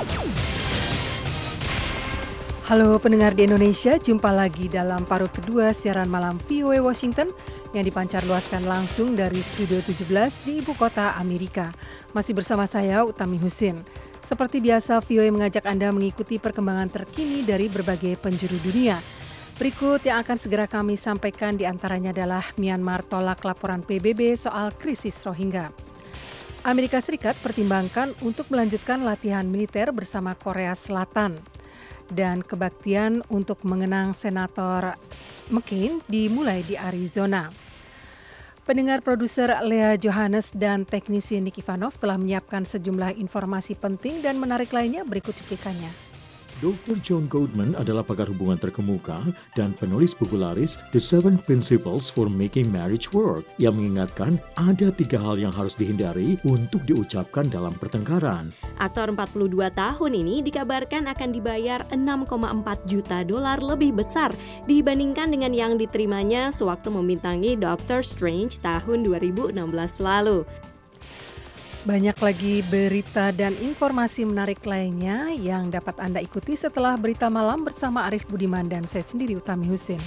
Halo pendengar di Indonesia, jumpa lagi dalam paruh kedua siaran malam VOA Washington yang dipancar luaskan langsung dari Studio 17 di ibu kota Amerika. Masih bersama saya, Utami Husin. Seperti biasa, VOA mengajak Anda mengikuti perkembangan terkini dari berbagai penjuru dunia. Berikut yang akan segera kami sampaikan diantaranya adalah Myanmar tolak laporan PBB soal krisis Rohingya. Amerika Serikat pertimbangkan untuk melanjutkan latihan militer bersama Korea Selatan. Dan kebaktian untuk mengenang Senator McCain dimulai di Arizona. Pendengar, produser Lea Johannes dan teknisi Nick Ivanov telah menyiapkan sejumlah informasi penting dan menarik lainnya, berikut cuplikannya. Dr. John Gottman adalah pakar hubungan terkemuka dan penulis buku laris The 7 Principles for Making Marriage Work yang mengingatkan ada 3 hal yang harus dihindari untuk diucapkan dalam pertengkaran. Aktor 42 tahun ini dikabarkan akan dibayar $6,4 juta lebih besar dibandingkan dengan yang diterimanya sewaktu membintangi Doctor Strange tahun 2016 lalu. Banyak lagi berita dan informasi menarik lainnya yang dapat Anda ikuti setelah berita malam bersama Arif Budiman dan saya sendiri, Utami Husin.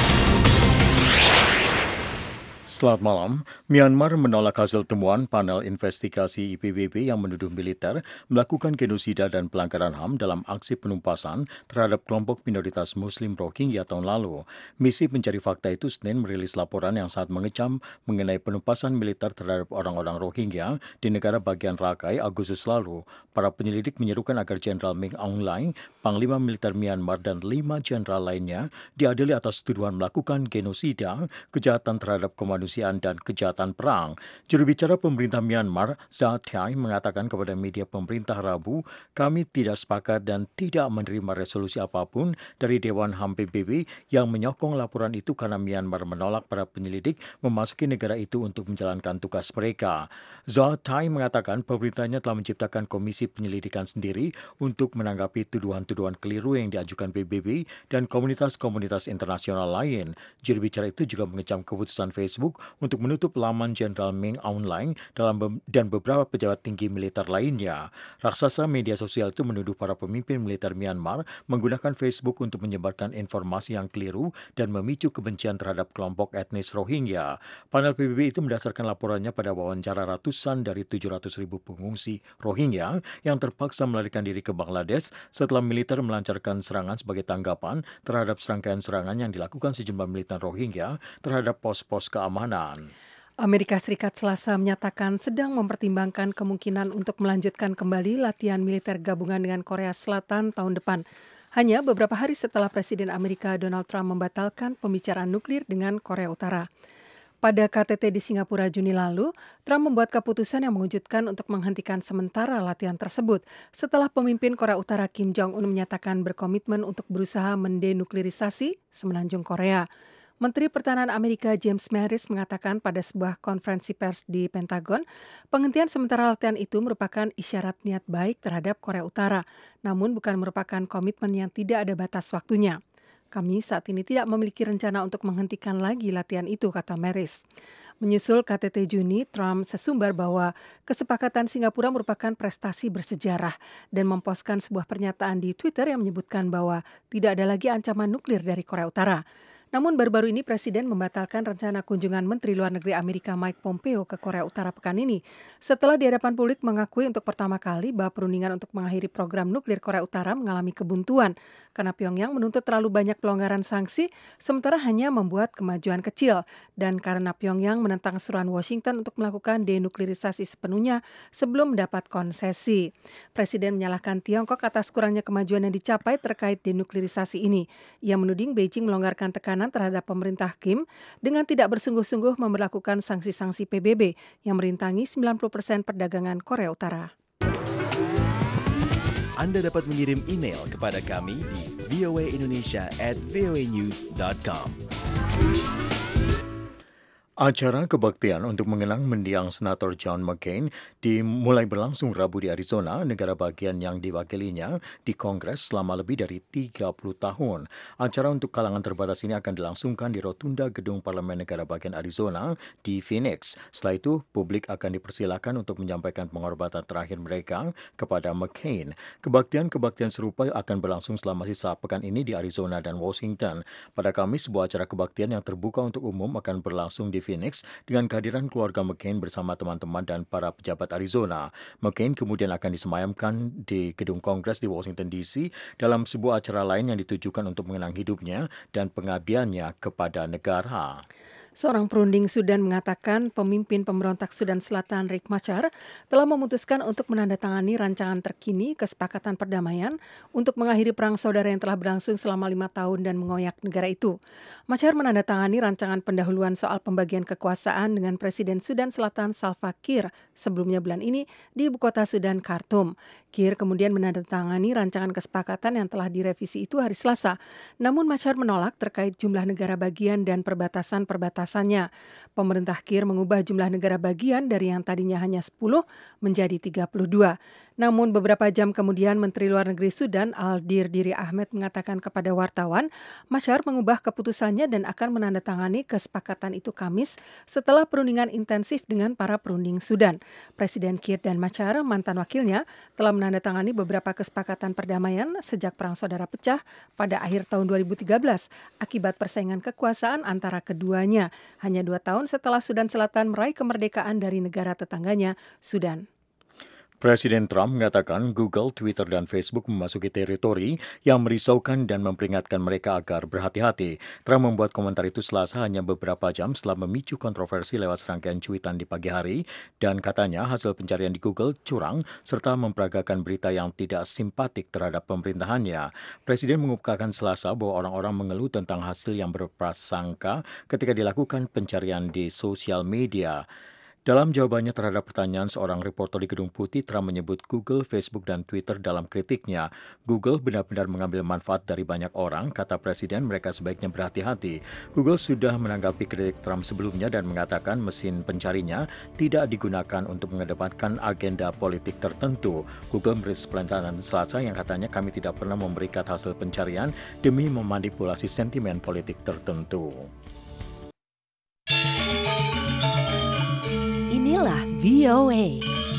Selamat malam. Myanmar menolak hasil temuan panel investigasi PBB yang menuduh militer melakukan genosida dan pelanggaran HAM dalam aksi penumpasan terhadap kelompok minoritas Muslim Rohingya tahun lalu. Misi pencari fakta itu Senin merilis laporan yang sangat mengecam mengenai penumpasan militer terhadap orang-orang Rohingya di negara bagian Rakhine Agustus lalu. Para penyelidik menyerukan agar Jenderal Min Aung Hlaing, Panglima Militer Myanmar dan 5 jenderal lainnya diadili atas tuduhan melakukan genosida, kejahatan terhadap kemanusiaan dan kejahatan perang. Juru bicara pemerintah Myanmar, Za Thai, mengatakan kepada media pemerintah Rabu, kami tidak sepakat dan tidak menerima resolusi apapun dari Dewan HAM PBB yang menyokong laporan itu karena Myanmar menolak para penyelidik memasuki negara itu untuk menjalankan tugas mereka. Za Thai mengatakan pemerintahnya telah menciptakan komisi penyelidikan sendiri untuk menanggapi tuduhan-tuduhan keliru yang diajukan PBB dan komunitas-komunitas internasional lain. Juru bicara itu juga mengecam keputusan Facebook untuk menutup laman Jenderal Min Aung Hlaing dan beberapa pejabat tinggi militer lainnya. Raksasa media sosial itu menuduh para pemimpin militer Myanmar menggunakan Facebook untuk menyebarkan informasi yang keliru dan memicu kebencian terhadap kelompok etnis Rohingya. Panel PBB itu mendasarkan laporannya pada wawancara ratusan dari 700.000 pengungsi Rohingya yang terpaksa melarikan diri ke Bangladesh setelah militer melancarkan serangan sebagai tanggapan terhadap serangkaian serangan yang dilakukan sejumlah militan Rohingya terhadap pos-pos keamanan. Amerika Serikat Selasa menyatakan sedang mempertimbangkan kemungkinan untuk melanjutkan kembali latihan militer gabungan dengan Korea Selatan tahun depan. Hanya beberapa hari setelah Presiden Amerika Donald Trump membatalkan pembicaraan nuklir dengan Korea Utara. Pada KTT di Singapura Juni lalu, Trump membuat keputusan yang mengejutkan untuk menghentikan sementara latihan tersebut setelah pemimpin Korea Utara Kim Jong-un menyatakan berkomitmen untuk berusaha mendenuklirisasi semenanjung Korea. Menteri Pertahanan Amerika James Mattis mengatakan pada sebuah konferensi pers di Pentagon, penghentian sementara latihan itu merupakan isyarat niat baik terhadap Korea Utara, namun bukan merupakan komitmen yang tidak ada batas waktunya. Kami saat ini tidak memiliki rencana untuk menghentikan lagi latihan itu, kata Mattis. Menyusul KTT Juni, Trump sesumbar bahwa kesepakatan Singapura merupakan prestasi bersejarah dan memposkan sebuah pernyataan di Twitter yang menyebutkan bahwa tidak ada lagi ancaman nuklir dari Korea Utara. Namun baru-baru ini Presiden membatalkan rencana kunjungan Menteri Luar Negeri Amerika Mike Pompeo ke Korea Utara pekan ini setelah di hadapan publik mengakui untuk pertama kali bahwa perundingan untuk mengakhiri program nuklir Korea Utara mengalami kebuntuan karena Pyongyang menuntut terlalu banyak pelonggaran sanksi sementara hanya membuat kemajuan kecil dan karena Pyongyang menentang seruan Washington untuk melakukan denuklirisasi sepenuhnya sebelum mendapat konsesi. Presiden menyalahkan Tiongkok atas kurangnya kemajuan yang dicapai terkait denuklirisasi ini. Ia menuding Beijing melonggarkan tekanan terhadap pemerintah Kim dengan tidak bersungguh-sungguh memberlakukan sanksi-sanksi PBB yang merintangi 90% perdagangan Korea Utara. Anda dapat mengirim email kepada kami di voaindonesia@voanews.com. Acara kebaktian untuk mengenang mendiang Senator John McCain dimulai berlangsung Rabu di Arizona, negara bagian yang diwakilinya di Kongres selama lebih dari 30 tahun. Acara untuk kalangan terbatas ini akan dilangsungkan di Rotunda Gedung Parlemen Negara Bagian Arizona di Phoenix. Setelah itu, publik akan dipersilakan untuk menyampaikan penghormatan terakhir mereka kepada McCain. Kebaktian-kebaktian serupa akan berlangsung selama sisa pekan ini di Arizona dan Washington. Pada Kamis, sebuah acara kebaktian yang terbuka untuk umum akan berlangsung di Phoenix dengan kehadiran keluarga McCain bersama teman-teman dan para pejabat Arizona. McCain kemudian akan disemayamkan di Gedung Kongres di Washington DC dalam sebuah acara lain yang ditujukan untuk mengenang hidupnya dan pengabdiannya kepada negara. Seorang perunding Sudan mengatakan pemimpin pemberontak Sudan Selatan Riek Machar telah memutuskan untuk menandatangani rancangan terkini kesepakatan perdamaian untuk mengakhiri perang saudara yang telah berlangsung selama 5 tahun dan mengoyak negara itu. Machar menandatangani rancangan pendahuluan soal pembagian kekuasaan dengan Presiden Sudan Selatan Salva Kiir sebelumnya bulan ini di ibu kota Sudan, Khartoum. Kiir kemudian menandatangani rancangan kesepakatan yang telah direvisi itu hari Selasa. Namun Machar menolak terkait jumlah negara bagian dan perbatasan-perbatasannya. Pemerintah Kiir mengubah jumlah negara bagian dari yang tadinya hanya 10 menjadi 32. Namun beberapa jam kemudian Menteri Luar Negeri Sudan Aldir Diri Ahmed mengatakan kepada wartawan, Machar mengubah keputusannya dan akan menandatangani kesepakatan itu Kamis setelah perundingan intensif dengan para perunding Sudan. Presiden Kiir dan Machar, mantan wakilnya, telah menandatangani beberapa kesepakatan perdamaian sejak Perang Saudara pecah pada akhir tahun 2013 akibat persaingan kekuasaan antara keduanya, hanya 2 tahun setelah Sudan Selatan meraih kemerdekaan dari negara tetangganya, Sudan. Presiden Trump mengatakan Google, Twitter, dan Facebook memasuki teritori yang merisaukan dan memperingatkan mereka agar berhati-hati. Trump membuat komentar itu Selasa hanya beberapa jam setelah memicu kontroversi lewat serangkaian cuitan di pagi hari dan katanya hasil pencarian di Google curang serta memperagakan berita yang tidak simpatik terhadap pemerintahannya. Presiden mengungkapkan Selasa bahwa orang-orang mengeluh tentang hasil yang berprasangka ketika dilakukan pencarian di sosial media. Dalam jawabannya terhadap pertanyaan seorang reporter di Gedung Putih, Trump menyebut Google, Facebook, dan Twitter dalam kritiknya. Google benar-benar mengambil manfaat dari banyak orang, kata Presiden, mereka sebaiknya berhati-hati. Google sudah menanggapi kritik Trump sebelumnya dan mengatakan mesin pencarinya tidak digunakan untuk mengedepankan agenda politik tertentu. Google merilis pernyataan Selasa yang katanya kami tidak pernah memberikan hasil pencarian demi memanipulasi sentimen politik tertentu. Inilah VOA.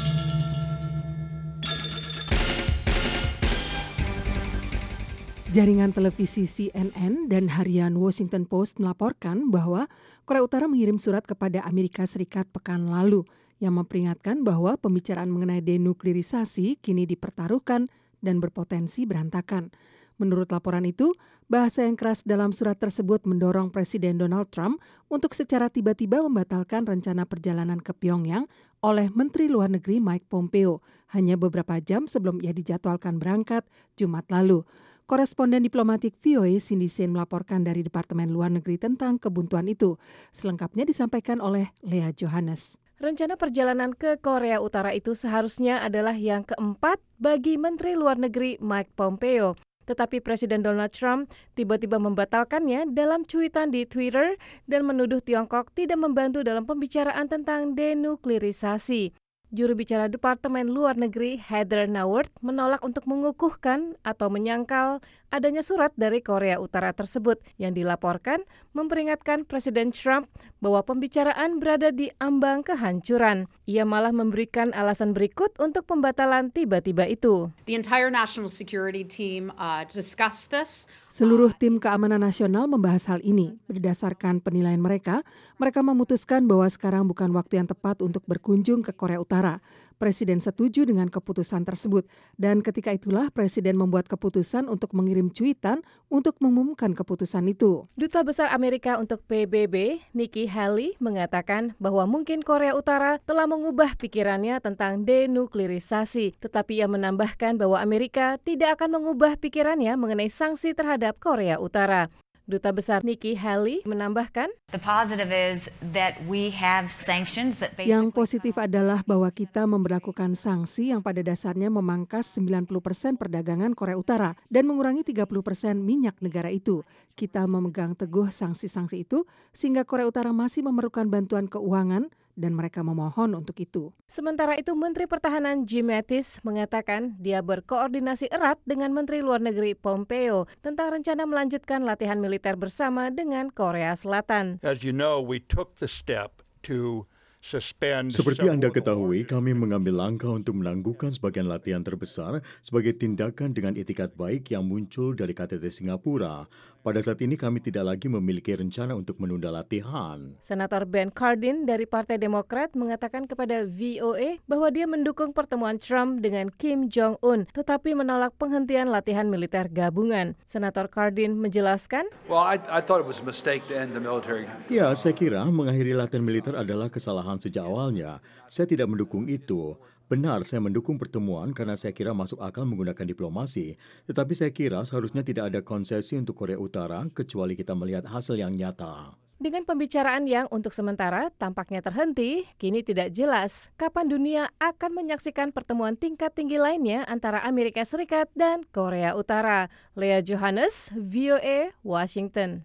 Jaringan televisi CNN dan harian Washington Post melaporkan bahwa Korea Utara mengirim surat kepada Amerika Serikat pekan lalu yang memperingatkan bahwa pembicaraan mengenai denuklirisasi kini dipertaruhkan dan berpotensi berantakan. Menurut laporan itu, bahasa yang keras dalam surat tersebut mendorong Presiden Donald Trump untuk secara tiba-tiba membatalkan rencana perjalanan ke Pyongyang oleh Menteri Luar Negeri Mike Pompeo hanya beberapa jam sebelum ia dijadwalkan berangkat Jumat lalu. Koresponden diplomatik VOA Cindy Sain melaporkan dari Departemen Luar Negeri tentang kebuntuan itu. Selengkapnya disampaikan oleh Lea Johannes. Rencana perjalanan ke Korea Utara itu seharusnya adalah yang keempat bagi Menteri Luar Negeri Mike Pompeo. Tetapi Presiden Donald Trump tiba-tiba membatalkannya dalam cuitan di Twitter dan menuduh Tiongkok tidak membantu dalam pembicaraan tentang denuklirisasi. Juru bicara Departemen Luar Negeri Heather Nauert menolak untuk mengukuhkan atau menyangkal adanya surat dari Korea Utara tersebut yang dilaporkan memperingatkan Presiden Trump bahwa pembicaraan berada di ambang kehancuran. Ia malah memberikan alasan berikut untuk pembatalan tiba-tiba itu. The entire national security team discussed this. Seluruh tim keamanan nasional membahas hal ini. Berdasarkan penilaian mereka memutuskan bahwa sekarang bukan waktu yang tepat untuk berkunjung ke Korea Utara. Presiden setuju dengan keputusan tersebut dan ketika itulah Presiden membuat keputusan untuk mengirim cuitan untuk mengumumkan keputusan itu. Duta Besar Amerika untuk PBB, Nikki Haley, mengatakan bahwa mungkin Korea Utara telah mengubah pikirannya tentang denuklirisasi, tetapi ia menambahkan bahwa Amerika tidak akan mengubah pikirannya mengenai sanksi terhadap Korea Utara. Duta Besar Nikki Haley menambahkan, The positive is that we have sanctions that yang positif adalah bahwa kita memberlakukan sanksi yang pada dasarnya memangkas 90% perdagangan Korea Utara dan mengurangi 30% minyak negara itu. Kita memegang teguh sanksi-sanksi itu sehingga Korea Utara masih memerlukan bantuan keuangan dan mereka memohon untuk itu. Sementara itu, Menteri Pertahanan Jim Mattis mengatakan dia berkoordinasi erat dengan Menteri Luar Negeri Pompeo tentang rencana melanjutkan latihan militer bersama dengan Korea Selatan. As you know, we took the step to seperti Anda ketahui, kami mengambil langkah untuk menangguhkan sebagian latihan terbesar sebagai tindakan dengan etikat baik yang muncul dari KTT Singapura. Pada saat ini kami tidak lagi memiliki rencana untuk menunda latihan. Senator Ben Cardin dari Partai Demokrat mengatakan kepada VOA bahwa dia mendukung pertemuan Trump dengan Kim Jong-un, tetapi menolak penghentian latihan militer gabungan. Senator Cardin menjelaskan, Ya, saya kira mengakhiri latihan militer adalah kesalahan sejak awalnya. Saya tidak mendukung itu. Benar, saya mendukung pertemuan karena saya kira masuk akal menggunakan diplomasi. Tetapi saya kira seharusnya tidak ada konsesi untuk Korea Utara kecuali kita melihat hasil yang nyata. Dengan pembicaraan yang untuk sementara tampaknya terhenti, kini tidak jelas kapan dunia akan menyaksikan pertemuan tingkat tinggi lainnya antara Amerika Serikat dan Korea Utara. Leah Johannes, VOA, Washington.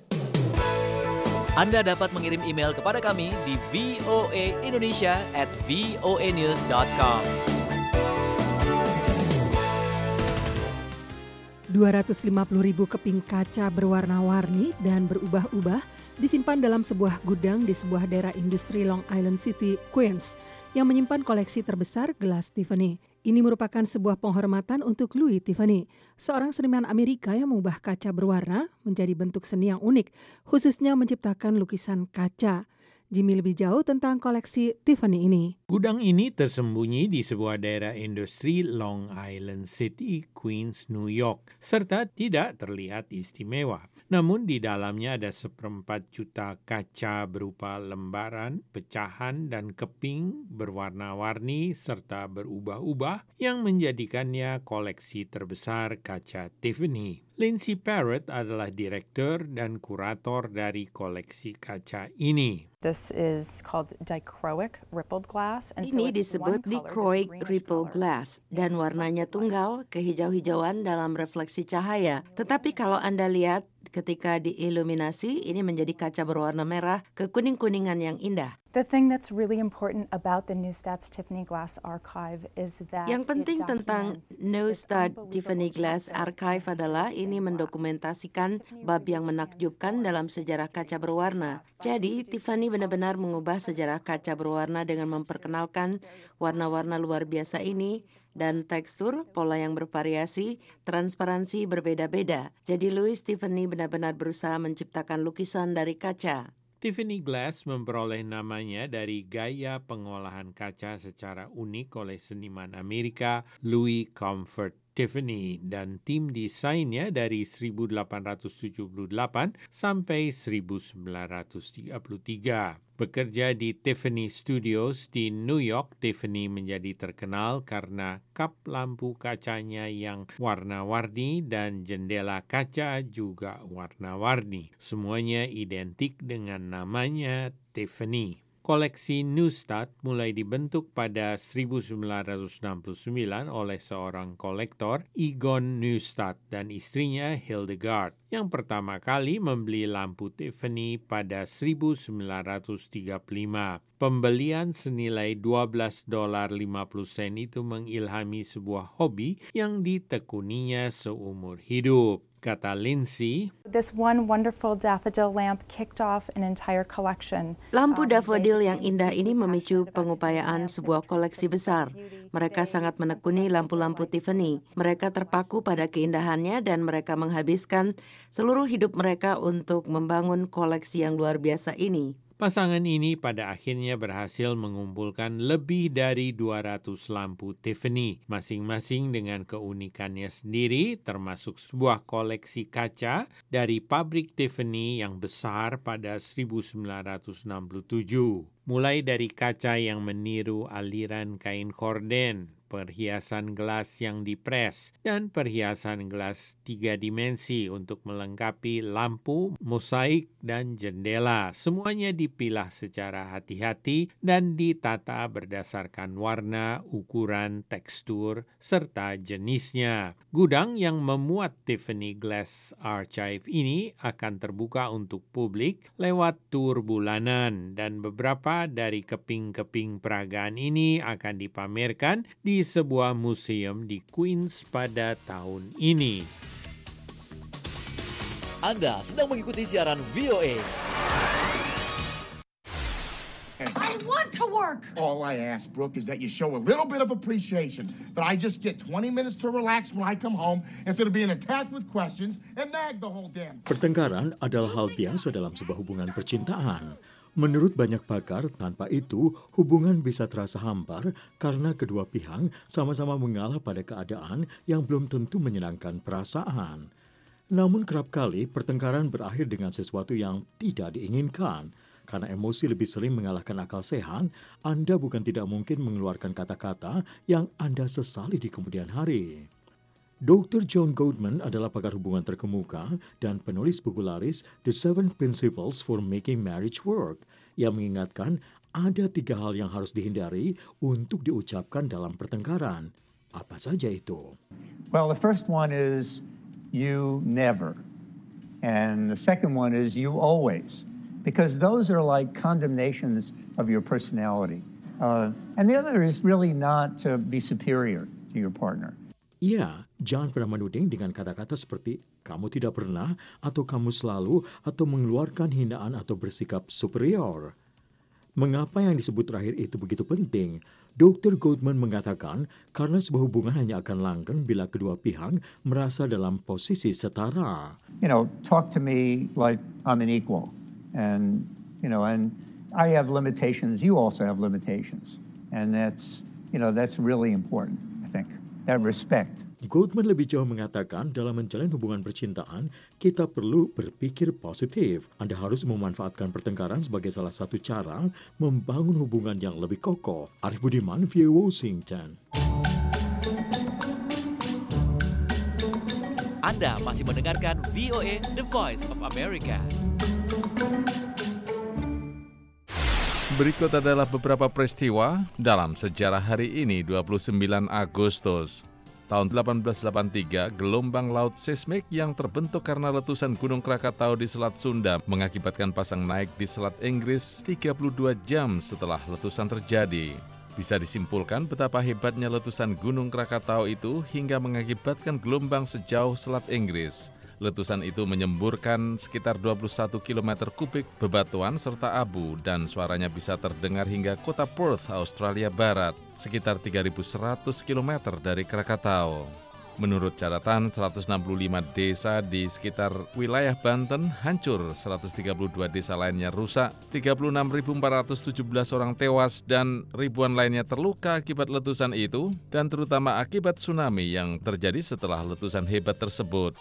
Anda dapat mengirim email kepada kami di voaindonesia@voanews.com. 250.000 keping kaca berwarna-warni dan berubah-ubah disimpan dalam sebuah gudang di sebuah daerah industri Long Island City, Queens, yang menyimpan koleksi terbesar gelas Tiffany. Ini merupakan sebuah penghormatan untuk Louis Tiffany, seorang seniman Amerika yang mengubah kaca berwarna menjadi bentuk seni yang unik, khususnya menciptakan lukisan kaca. Jimmy lebih jauh tentang koleksi Tiffany ini. Gudang ini tersembunyi di sebuah daerah industri Long Island City, Queens, New York, serta tidak terlihat istimewa. Namun di dalamnya ada 1/4 juta kaca berupa lembaran, pecahan, dan keping berwarna-warni serta berubah-ubah yang menjadikannya koleksi terbesar kaca Tiffany. Lindsay Parrott adalah direktur dan kurator dari koleksi kaca ini. This is called dichroic rippled glass. Ini disebut dichroic rippled glass dan warnanya tunggal, kehijau-hijauan dalam refleksi cahaya. Tetapi kalau Anda lihat ketika diiluminasi, ini menjadi kaca berwarna merah kekuning-kuningan yang indah. The thing that's really important about the Neustadt Tiffany Glass Archive is that yang penting tentang Neustadt Tiffany Glass Archive adalah ini mendokumentasikan bab yang menakjubkan dalam sejarah kaca berwarna. Jadi, Tiffany benar-benar mengubah sejarah kaca berwarna dengan memperkenalkan warna-warna luar biasa ini dan tekstur, pola yang bervariasi, transparansi berbeda-beda. Jadi Louis Tiffany benar-benar berusaha menciptakan lukisan dari kaca. Tiffany Glass memperoleh namanya dari gaya pengolahan kaca secara unik oleh seniman Amerika Louis Comfort Tiffany dan tim desainnya dari 1878 sampai 1933. Bekerja di Tiffany Studios di New York, Tiffany menjadi terkenal karena kap lampu kacanya yang warna-warni dan jendela kaca juga warna-warni. Semuanya identik dengan namanya Tiffany. Koleksi Neustadt mulai dibentuk pada 1969 oleh seorang kolektor, Egon Neustadt, dan istrinya Hildegard, yang pertama kali membeli lampu Tiffany pada 1935. Pembelian senilai $12.50 itu mengilhami sebuah hobi yang ditekuninya seumur hidup. Kata Lindsay, this one wonderful daffodil lamp kicked off an entire collection. Lampu daffodil yang indah ini memicu pengupayaan sebuah koleksi besar. Mereka sangat menekuni lampu-lampu Tiffany. Mereka terpaku pada keindahannya dan mereka menghabiskan seluruh hidup mereka untuk membangun koleksi yang luar biasa ini. Pasangan ini pada akhirnya berhasil mengumpulkan lebih dari 200 lampu Tiffany, masing-masing dengan keunikannya sendiri, termasuk sebuah koleksi kaca dari pabrik Tiffany yang besar pada 1967. Mulai dari kaca yang meniru aliran kain korden, perhiasan gelas yang dipres, dan perhiasan gelas 3 dimensi untuk melengkapi lampu, mosaik, dan jendela. Semuanya dipilah secara hati-hati dan ditata berdasarkan warna, ukuran, tekstur, serta jenisnya. Gudang yang memuat Tiffany Glass Archive ini akan terbuka untuk publik lewat tur bulanan, dan beberapa dari keping-keping peragaan ini akan dipamerkan di sebuah museum di Queens pada tahun ini. Anda sedang mengikuti siaran VOA. I want to work! All I ask, Brooke, is that you show a little bit of appreciation. That I just get 20 minutes to relax when I come home instead of being attacked with questions and nag the whole damn. Pertengkaran adalah hal biasa dalam sebuah hubungan percintaan. Menurut banyak pakar, tanpa itu hubungan bisa terasa hambar karena kedua pihak sama-sama mengalah pada keadaan yang belum tentu menyenangkan perasaan. Namun kerap kali pertengkaran berakhir dengan sesuatu yang tidak diinginkan. Karena emosi lebih sering mengalahkan akal sehat, Anda bukan tidak mungkin mengeluarkan kata-kata yang Anda sesali di kemudian hari. Dr. John Gottman adalah pakar hubungan terkemuka dan penulis buku laris The 7 Principles for Making Marriage Work, yang mengingatkan ada 3 hal yang harus dihindari untuk diucapkan dalam pertengkaran. Apa saja itu? Well, the first one is you never. And the second one is you always. Because those are like condemnations of your personality. And the other is really not to be superior to your partner. Ya, jangan pernah menuding dengan kata-kata seperti kamu tidak pernah, atau kamu selalu, atau mengeluarkan hinaan atau bersikap superior. Mengapa yang disebut terakhir itu begitu penting? Dr. Gottman mengatakan karena sebuah hubungan hanya akan langgeng bila kedua pihak merasa dalam posisi setara. You know, talk to me like I'm an equal. And, you know, and I have limitations. You also have limitations. And that's really important, I think. That respect. Gottman lebih jauh mengatakan dalam menjalin hubungan percintaan, kita perlu berpikir positif. Anda harus memanfaatkan pertengkaran sebagai salah satu cara membangun hubungan yang lebih kokoh. Arif Budiman, VOA Washington. Anda masih mendengarkan VOA The Voice of America. Berikut adalah beberapa peristiwa dalam sejarah hari ini, 29 Agustus. Tahun 1883, gelombang laut seismik yang terbentuk karena letusan Gunung Krakatau di Selat Sunda mengakibatkan pasang naik di Selat Inggris 32 jam setelah letusan terjadi. Bisa disimpulkan betapa hebatnya letusan Gunung Krakatau itu hingga mengakibatkan gelombang sejauh Selat Inggris. Letusan itu menyemburkan sekitar 21 km kubik bebatuan serta abu dan suaranya bisa terdengar hingga kota Perth, Australia Barat, sekitar 3.100 km dari Krakatau. Menurut catatan, 165 desa di sekitar wilayah Banten hancur, 132 desa lainnya rusak, 36.417 orang tewas dan ribuan lainnya terluka akibat letusan itu, dan terutama akibat tsunami yang terjadi setelah letusan hebat tersebut.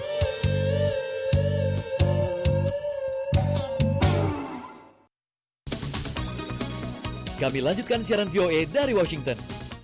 Kami lanjutkan siaran VOA dari Washington.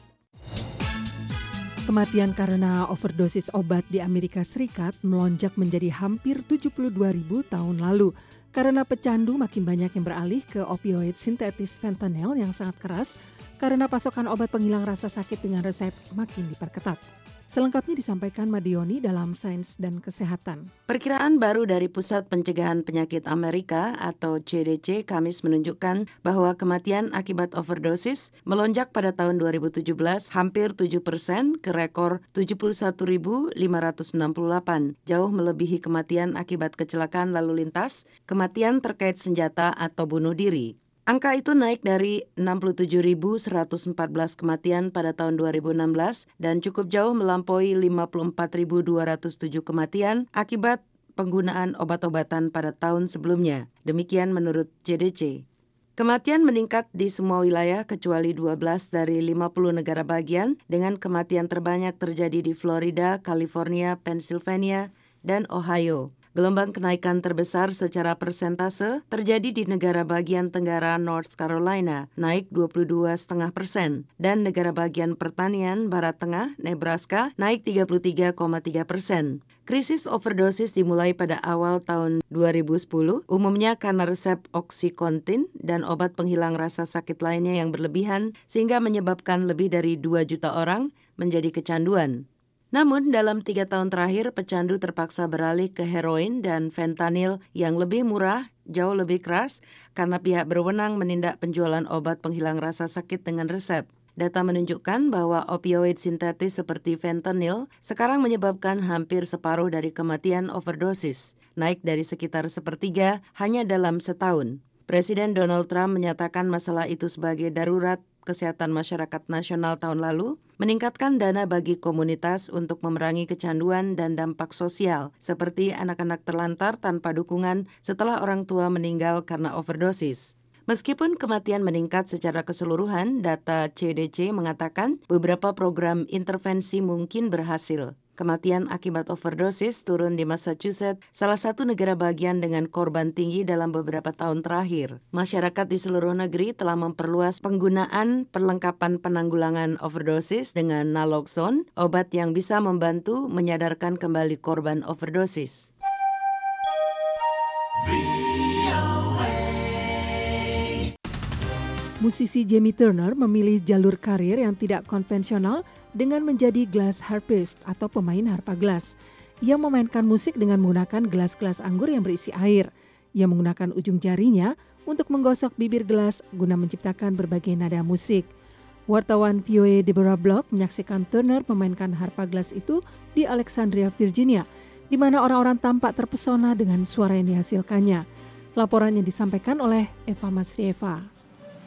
Kematian karena overdosis obat di Amerika Serikat melonjak menjadi hampir 72.000 tahun lalu karena pecandu makin banyak yang beralih ke opioid sintetis fentanyl yang sangat keras karena pasokan obat penghilang rasa sakit dengan resep makin diperketat. Selengkapnya disampaikan Madioni dalam Sains dan Kesehatan. Perkiraan baru dari Pusat Pencegahan Penyakit Amerika atau CDC Kamis menunjukkan bahwa kematian akibat overdosis melonjak pada tahun 2017 hampir 7% ke rekor 71.568, jauh melebihi kematian akibat kecelakaan lalu lintas, kematian terkait senjata atau bunuh diri. Angka itu naik dari 67.114 kematian pada tahun 2016 dan cukup jauh melampaui 54.207 kematian akibat penggunaan obat-obatan pada tahun sebelumnya. Demikian menurut CDC. Kematian meningkat di semua wilayah kecuali 12 dari 50 negara bagian, dengan kematian terbanyak terjadi di Florida, California, Pennsylvania, dan Ohio. Gelombang kenaikan terbesar secara persentase terjadi di negara bagian tenggara North Carolina, naik 22,5%, dan negara bagian pertanian Barat Tengah, Nebraska, naik 33,3%. Krisis overdosis dimulai pada awal tahun 2010, umumnya karena resep OxyContin dan obat penghilang rasa sakit lainnya yang berlebihan, sehingga menyebabkan lebih dari 2 juta orang menjadi kecanduan. Namun, dalam 3 tahun terakhir, pecandu terpaksa beralih ke heroin dan fentanyl yang lebih murah, jauh lebih keras, karena pihak berwenang menindak penjualan obat penghilang rasa sakit dengan resep. Data menunjukkan bahwa opioid sintetis seperti fentanyl sekarang menyebabkan hampir separuh dari kematian overdosis, naik dari sekitar sepertiga hanya dalam setahun. Presiden Donald Trump menyatakan masalah itu sebagai darurat kesehatan masyarakat nasional tahun lalu, meningkatkan dana bagi komunitas untuk memerangi kecanduan dan dampak sosial, seperti anak-anak terlantar tanpa dukungan setelah orang tua meninggal karena overdosis. Meskipun kematian meningkat secara keseluruhan, data CDC mengatakan beberapa program intervensi mungkin berhasil. Kematian akibat overdosis turun di Massachusetts, salah satu negara bagian dengan korban tinggi dalam beberapa tahun terakhir. Masyarakat di seluruh negeri telah memperluas penggunaan perlengkapan penanggulangan overdosis dengan naloxone, obat yang bisa membantu menyadarkan kembali korban overdosis. Musisi Jamie Turner memilih jalur karir yang tidak konvensional dengan menjadi glass harpist atau pemain harpa gelas. Ia memainkan musik dengan menggunakan gelas-gelas anggur yang berisi air. Ia menggunakan ujung jarinya untuk menggosok bibir gelas guna menciptakan berbagai nada musik. Wartawan VOA Deborah Block menyaksikan Turner memainkan harpa gelas itu di Alexandria, Virginia, di mana orang-orang tampak terpesona dengan suara yang dihasilkannya. Laporannya disampaikan oleh Eva Masrieva.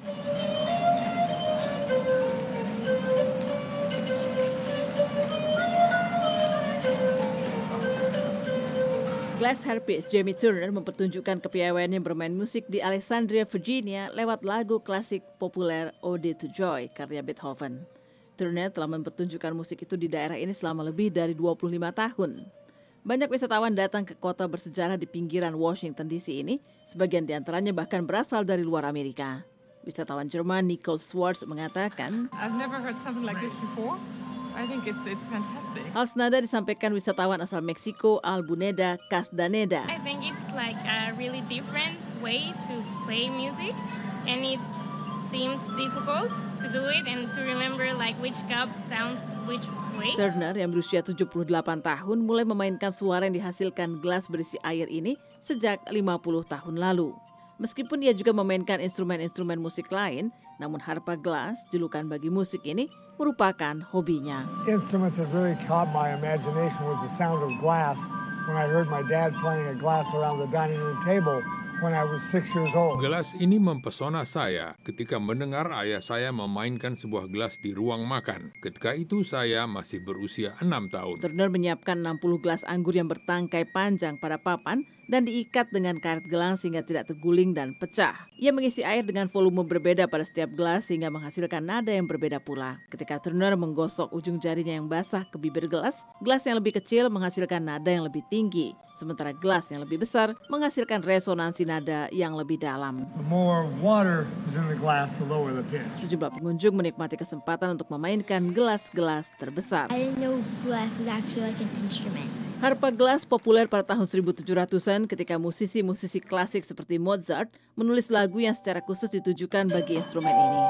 Glass harpist Jamie Turner mempertunjukkan kepiawaiannya bermain musik di Alexandria, Virginia lewat lagu klasik populer Ode to Joy karya Beethoven. Turner telah mempertunjukkan musik itu di daerah ini selama lebih dari 25 tahun. Banyak wisatawan datang ke kota bersejarah di pinggiran Washington DC ini, sebagian di antaranya bahkan berasal dari luar Amerika. Wisatawan Jerman Nicole Schwartz mengatakan, I've never heard something like this before. I think it's fantastic. Hal senada disampaikan wisatawan asal Meksiko Albuneda Casdaneda. I think it's like a really different way to play music, and it seems difficult to do it and to remember like which cup sounds which way. Turner yang berusia 78 tahun mulai memainkan suara yang dihasilkan gelas berisi air ini sejak 50 tahun lalu. Meskipun ia juga memainkan instrumen-instrumen musik lain, namun harpa gelas, julukan bagi musik ini, merupakan hobinya. Instrument that really caught my imagination was the sound of glass when I heard my dad playing a glass around the dining room table when I was 6 years old. Gelas ini mempesona saya ketika mendengar ayah saya memainkan sebuah gelas di ruang makan. Ketika itu saya masih berusia 6 tahun. Turner menyiapkan 60 gelas anggur yang bertangkai panjang pada papan dan diikat dengan karet gelang sehingga tidak terguling dan pecah. Ia mengisi air dengan volume berbeda pada setiap gelas sehingga menghasilkan nada yang berbeda pula. Ketika Turner menggosok ujung jarinya yang basah ke bibir gelas yang lebih kecil menghasilkan nada yang lebih tinggi. Sementara gelas yang lebih besar menghasilkan resonansi nada yang lebih dalam. The more water is in the glass, the lower the pitch. Sejumlah pengunjung menikmati kesempatan untuk memainkan gelas-gelas terbesar. I didn't know glass was actually like an instrument. Harpa gelas populer pada tahun 1700-an ketika musisi-musisi klasik seperti Mozart menulis lagu yang secara khusus ditujukan bagi instrumen ini.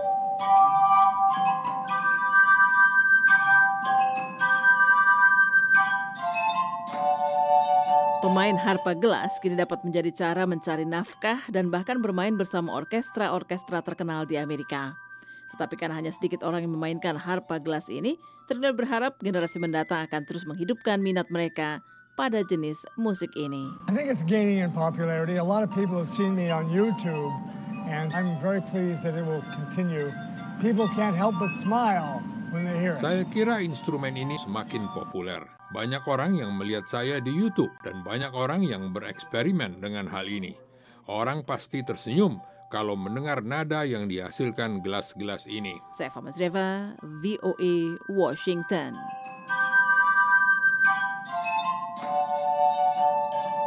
Pemain harpa gelas kini dapat menjadi cara mencari nafkah dan bahkan bermain bersama orkestra-orkestra terkenal di Amerika. Tetapi karena hanya sedikit orang yang memainkan harpa gelas ini, Turner berharap generasi mendatang akan terus menghidupkan minat mereka pada jenis musik ini. I think it's gaining in popularity. A lot of people have seen me on YouTube, and I'm very pleased that it will continue. People can't help but smile when they hear it. Saya kira instrumen ini semakin populer. Banyak orang yang melihat saya di YouTube dan banyak orang yang bereksperimen dengan hal ini. Orang pasti tersenyum kalau mendengar nada yang dihasilkan gelas-gelas ini. Saya Eva Masrieva, VOA, Washington.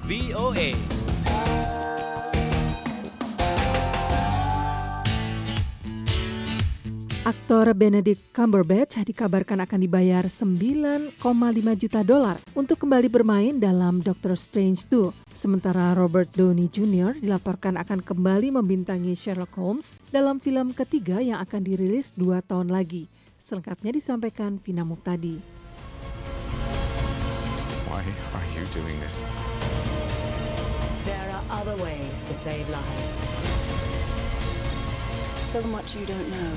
VOA. Aktor Benedict Cumberbatch dikabarkan akan dibayar $9,5 juta untuk kembali bermain dalam Doctor Strange 2. Sementara Robert Downey Jr. dilaporkan akan kembali membintangi Sherlock Holmes dalam film ketiga yang akan dirilis 2 tahun lagi. Selengkapnya disampaikan Vina Muhtadi. Why are you doing this? There are other ways to save lives. So much you don't know.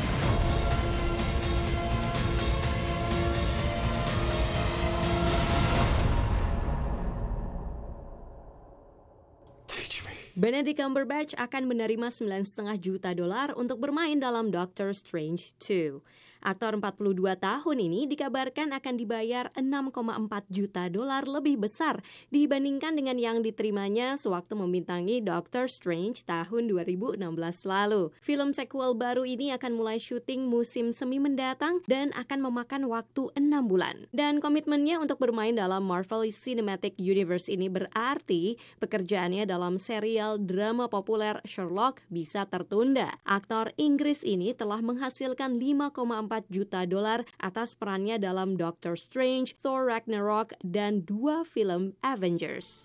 Benedict Cumberbatch akan menerima $9,5 juta untuk bermain dalam Doctor Strange 2. Aktor 42 tahun ini dikabarkan akan dibayar $6,4 juta lebih besar dibandingkan dengan yang diterimanya sewaktu membintangi Doctor Strange tahun 2016 lalu. Film sequel baru ini akan mulai syuting musim semi mendatang dan akan memakan waktu 6 bulan. Dan komitmennya untuk bermain dalam Marvel Cinematic Universe ini berarti pekerjaannya dalam serial drama populer Sherlock bisa tertunda. Aktor Inggris ini telah menghasilkan $5,4 juta atas perannya dalam Doctor Strange, Thor Ragnarok, dan 2 film Avengers.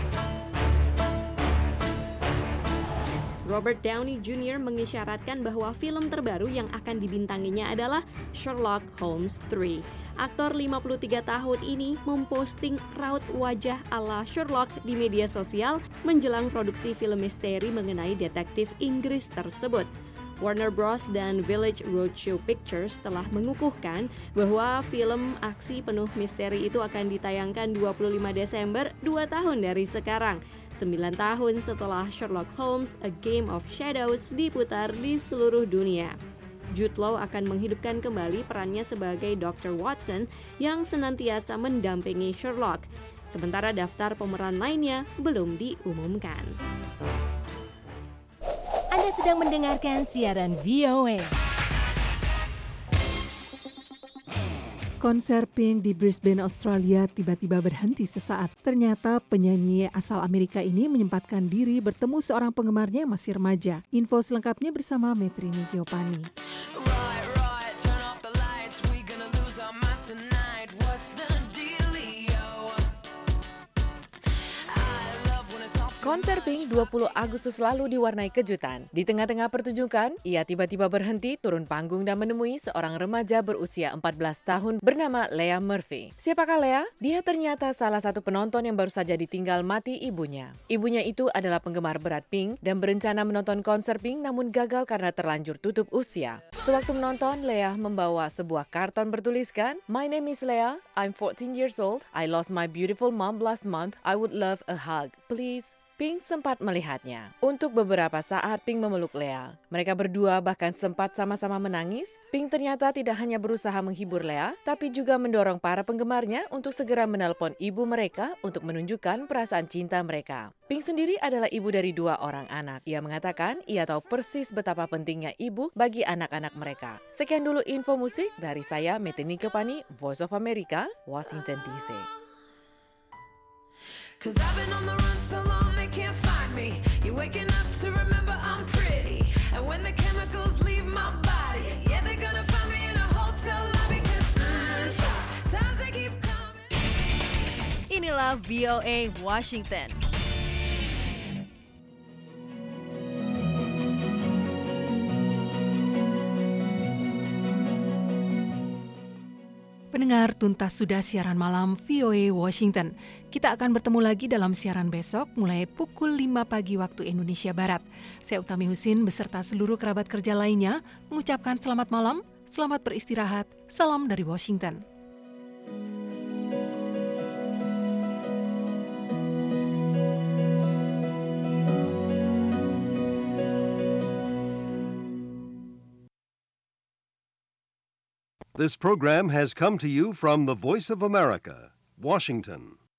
Robert Downey Jr. mengisyaratkan bahwa film terbaru yang akan dibintanginya adalah Sherlock Holmes 3. Aktor 53 tahun ini memposting raut wajah ala Sherlock di media sosial menjelang produksi film misteri mengenai detektif Inggris tersebut. Warner Bros. Dan Village Roadshow Pictures telah mengukuhkan bahwa film aksi penuh misteri itu akan ditayangkan 25 Desember 2 tahun dari sekarang. 9 tahun setelah Sherlock Holmes A Game of Shadows diputar di seluruh dunia. Jude Law akan menghidupkan kembali perannya sebagai Dr. Watson yang senantiasa mendampingi Sherlock. Sementara daftar pemeran lainnya belum diumumkan. Anda sedang mendengarkan siaran VOA. Konser Pink di Brisbane, Australia tiba-tiba berhenti sesaat. Ternyata penyanyi asal Amerika ini menyempatkan diri bertemu seorang penggemarnya yang masih remaja. Info selengkapnya bersama Metrini Giopani. Konser Pink 20 Agustus lalu diwarnai kejutan. Di tengah-tengah pertunjukan, ia tiba-tiba berhenti, turun panggung dan menemui seorang remaja berusia 14 tahun bernama Leah Murphy. Siapakah Leah? Dia ternyata salah satu penonton yang baru saja ditinggal mati ibunya. Ibunya itu adalah penggemar berat Pink dan berencana menonton konser Pink namun gagal karena terlanjur tutup usia. Sewaktu menonton, Leah membawa sebuah karton bertuliskan, "My name is Leah, I'm 14 years old, I lost my beautiful mom last month, I would love a hug, please." Pink sempat melihatnya. Untuk beberapa saat Pink memeluk Leah. Mereka berdua bahkan sempat sama-sama menangis. Pink ternyata tidak hanya berusaha menghibur Leah, tapi juga mendorong para penggemarnya untuk segera menelpon ibu mereka untuk menunjukkan perasaan cinta mereka. Pink sendiri adalah ibu dari 2 orang anak. Ia mengatakan ia tahu persis betapa pentingnya ibu bagi anak-anak mereka. Sekian dulu info musik dari saya, Metrini Giopani, Voice of America, Washington DC. 'Cause I've been on the run so long they can't find me. You're waking up to remember I'm pretty. And when the chemicals leave my body, yeah, they're gonna find me in a hotel lobby. 'Cause times they keep coming. Inilah VOA Washington. Pendengar, tuntas sudah siaran malam VOA Washington. Kita akan bertemu lagi dalam siaran besok mulai pukul 5 pagi waktu Indonesia Barat. Saya Utami Husin beserta seluruh kerabat kerja lainnya mengucapkan selamat malam, selamat beristirahat, salam dari Washington. This program has come to you from the Voice of America, Washington.